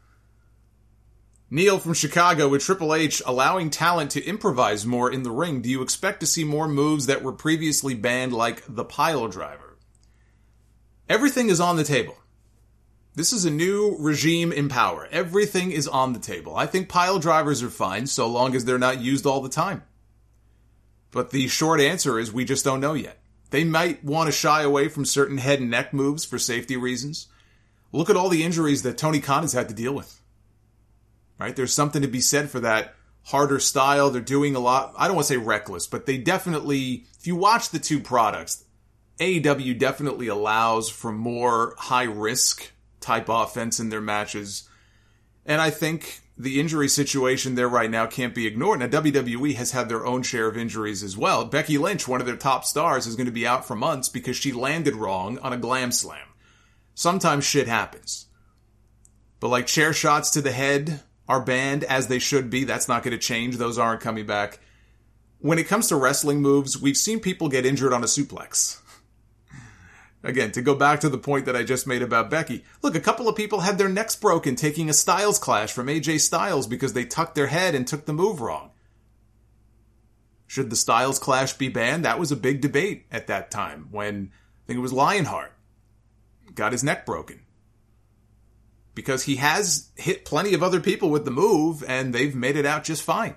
Neil from Chicago, with Triple H allowing talent to improvise more in the ring, do you expect to see more moves that were previously banned, like the pile driver? Everything is on the table. This is a new regime in power. Everything is on the table. I think pile drivers are fine so long as they're not used all the time. But the short answer is we just don't know yet. They might want to shy away from certain head and neck moves for safety reasons. Look at all the injuries that Tony Khan has had to deal with. Right? There's something to be said for that harder style. They're doing a lot, I don't want to say reckless, but they definitely, if you watch the two products, A E W definitely allows for more high risk type offense in their matches. And I think the injury situation there right now can't be ignored. Now, W W E has had their own share of injuries as well. Becky Lynch, one of their top stars, is going to be out for months because she landed wrong on a glam slam. Sometimes shit happens. But like chair shots to the head are banned, as they should be. That's not going to change. Those aren't coming back. When it comes to wrestling moves, we've seen people get injured on a suplex. Again, to go back to the point that I just made about Becky, look, a couple of people had their necks broken taking a Styles Clash from A J Styles because they tucked their head and took the move wrong. Should the Styles Clash be banned? That was a big debate at that time when, I think it was Lionheart, got his neck broken. Because he has hit plenty of other people with the move, and they've made it out just fine.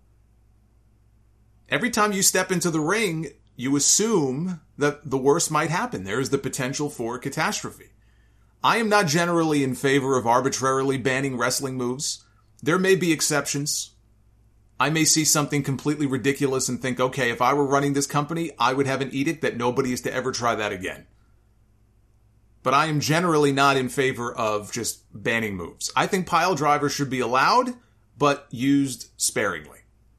Every time you step into the ring, you assume that the worst might happen. There is the potential for catastrophe. I am not generally in favor of arbitrarily banning wrestling moves. There may be exceptions. I may see something completely ridiculous and think, okay, if I were running this company, I would have an edict that nobody is to ever try that again. But I am generally not in favor of just banning moves. I think pile drivers should be allowed, but used sparingly.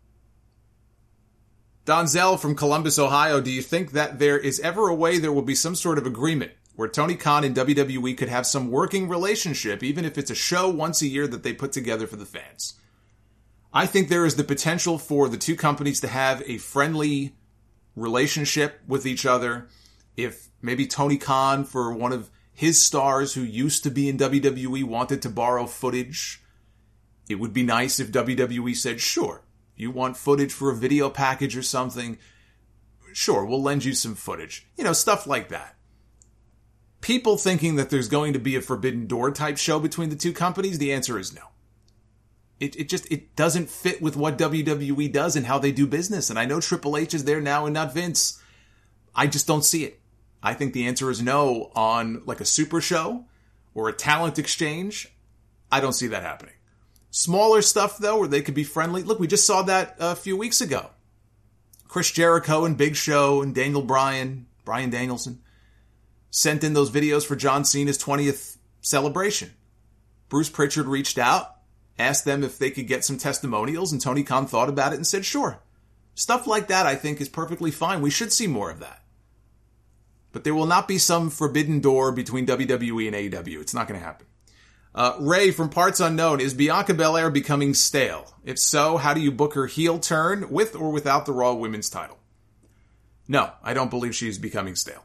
Donzel from Columbus, Ohio, do you think that there is ever a way there will be some sort of agreement where Tony Khan and W W E could have some working relationship, even if it's a show once a year that they put together for the fans? I think there is the potential for the two companies to have a friendly relationship with each other. If maybe Tony Khan, for one of his stars who used to be in W W E, wanted to borrow footage, it would be nice if W W E said, sure, you want footage for a video package or something? Sure, we'll lend you some footage. You know, stuff like that. People thinking that there's going to be a Forbidden Door type show between the two companies, the answer is no. It it just, it doesn't fit with what W W E does and how they do business. And I know Triple H is there now and not Vince. I just don't see it. I think the answer is no on like a super show or a talent exchange. I don't see that happening. Smaller stuff, though, where they could be friendly. Look, we just saw that a few weeks ago. Chris Jericho and Big Show and Daniel Bryan, Bryan Danielson, sent in those videos for John Cena's twentieth celebration. Bruce Pritchard reached out, asked them if they could get some testimonials, and Tony Khan thought about it and said, sure. Stuff like that, I think, is perfectly fine. We should see more of that. But there will not be some forbidden door between W W E and A E W. It's not going to happen. Uh, Ray from Parts Unknown, is Bianca Belair becoming stale? If so, how do you book her heel turn with or without the Raw Women's title? No, I don't believe she is becoming stale.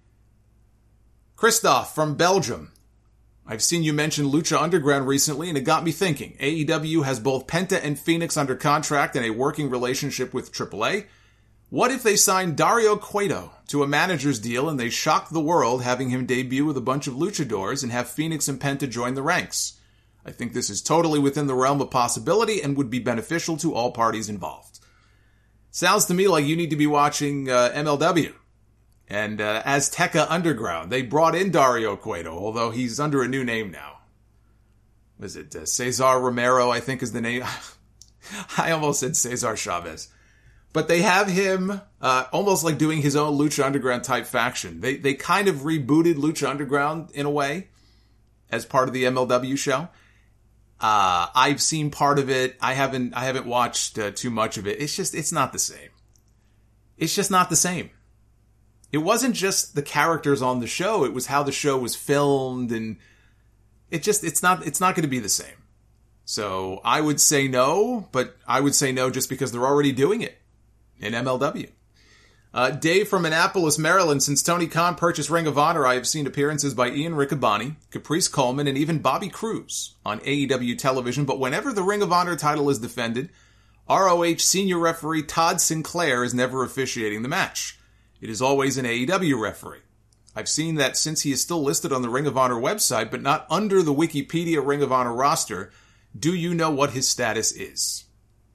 Christoph from Belgium. I've seen you mention Lucha Underground recently, and it got me thinking. A E W has both Penta and Phoenix under contract and a working relationship with Triple A. What if they signed Dario Cueto to a manager's deal and they shocked the world, having him debut with a bunch of luchadors and have Phoenix and Penta join the ranks? I think this is totally within the realm of possibility and would be beneficial to all parties involved. Sounds to me like you need to be watching uh, M L W. And uh, Azteca Underground. They brought in Dario Cueto, although he's under a new name now. Was it uh, Cesar Romero, I think is the name? I almost said Cesar Chavez. But they have him uh, almost like doing his own Lucha Underground type faction. They they kind of rebooted Lucha Underground in a way as part of the M L W show. Uh, I've seen part of it. I haven't I haven't watched uh, too much of it. It's just, it's not the same. It's just not the same. It wasn't just the characters on the show. It was how the show was filmed, and it just, it's not, it's not going to be the same. So I would say no, but I would say no just because they're already doing it in M L W. Uh, Dave from Annapolis, Maryland. Since Tony Khan purchased Ring of Honor, I have seen appearances by Ian Riccaboni, Caprice Coleman, and even Bobby Cruz on A E W television. But whenever the Ring of Honor title is defended, R O H senior referee Todd Sinclair is never officiating the match. It is always an A E W referee. I've seen that since he is still listed on the Ring of Honor website, but not under the Wikipedia Ring of Honor roster. Do you know what his status is?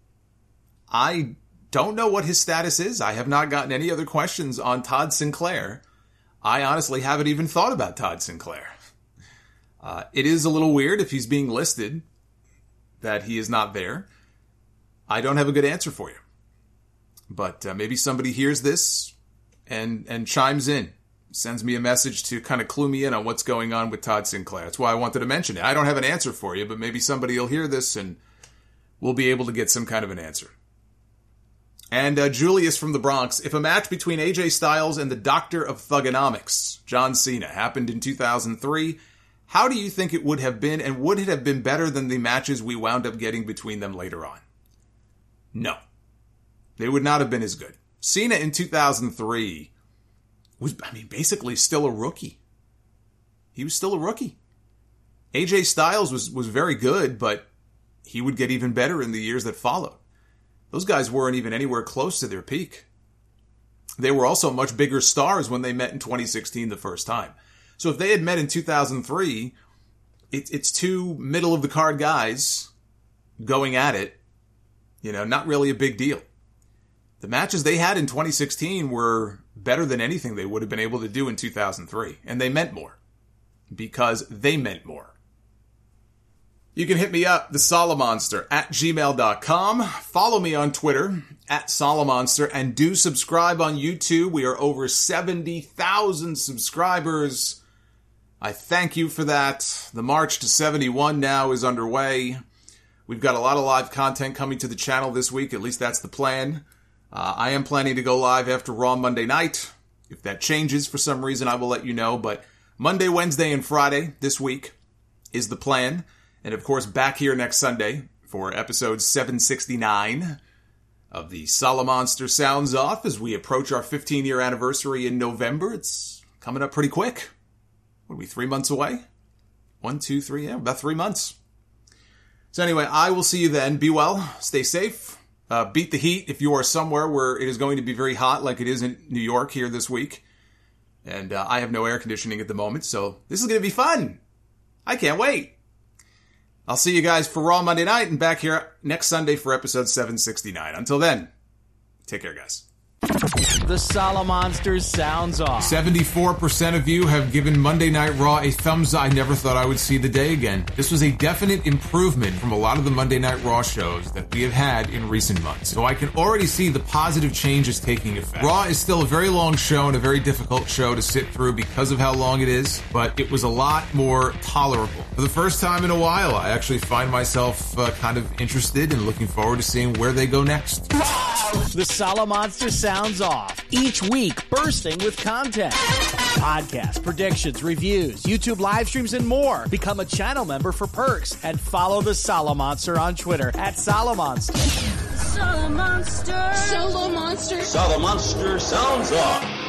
I don't know what his status is. I have not gotten any other questions on Todd Sinclair. I honestly haven't even thought about Todd Sinclair. Uh, it is a little weird if he's being listed that he is not there. I don't have a good answer for you. But uh, maybe somebody hears this and and chimes in, sends me a message to kind of clue me in on what's going on with Todd Sinclair. That's why I wanted to mention it. I don't have an answer for you, but maybe somebody will hear this and we'll be able to get some kind of an answer. And uh, Julius from the Bronx, if a match between A J Styles and the Doctor of Thugonomics, John Cena, happened in two thousand three, how do you think it would have been, and would it have been better than the matches we wound up getting between them later on? No. They would not have been as good. Cena in two thousand three was, I mean, basically still a rookie. He was still a rookie. A J Styles was, was very good, but he would get even better in the years that followed. Those guys weren't even anywhere close to their peak. They were also much bigger stars when they met in twenty sixteen the first time. So if they had met in two thousand three, it, it's two middle-of-the-card guys going at it. You know, not really a big deal. The matches they had in twenty sixteen were better than anything they would have been able to do in two thousand three. And they meant more. Because they meant more. You can hit me up, the Solomonster, at gmail dot com. Follow me on Twitter, at Solomonster, and do subscribe on YouTube. We are over seventy thousand subscribers. I thank you for that. The march to seventy-one now is underway. We've got a lot of live content coming to the channel this week. At least that's the plan. Uh, I am planning to go live after Raw Monday night. If that changes for some reason, I will let you know. But Monday, Wednesday, and Friday this week is the plan. And of course, back here next Sunday for episode seven sixty-nine of the Solomonster Sounds Off as we approach our fifteen-year anniversary in November. It's coming up pretty quick. What are we, three months away? One, two, three, yeah, about three months. So anyway, I will see you then. Be well, stay safe, uh, beat the heat if you are somewhere where it is going to be very hot like it is in New York here this week. And uh, I have no air conditioning at the moment, so this is going to be fun. I can't wait. I'll see you guys for Raw Monday night and back here next Sunday for episode seven sixty-nine. Until then, take care, guys. The Solomonster Sounds Off. seventy-four percent of you have given Monday Night Raw a thumbs up. I never thought I would see the day again. This was a definite improvement from a lot of the Monday Night Raw shows that we have had in recent months. So I can already see the positive changes taking effect. Raw is still a very long show and a very difficult show to sit through because of how long it is, but it was a lot more tolerable. For the first time in a while, I actually find myself uh, kind of interested and looking forward to seeing where they go next. The Solomonster Sounds Off. Each week, bursting with content. Podcasts, predictions, reviews, YouTube live streams, and more. Become a channel member for perks and follow the Solomonster on Twitter at Solomonster. Solomonster. Solomonster. Solomonster Sounds Off.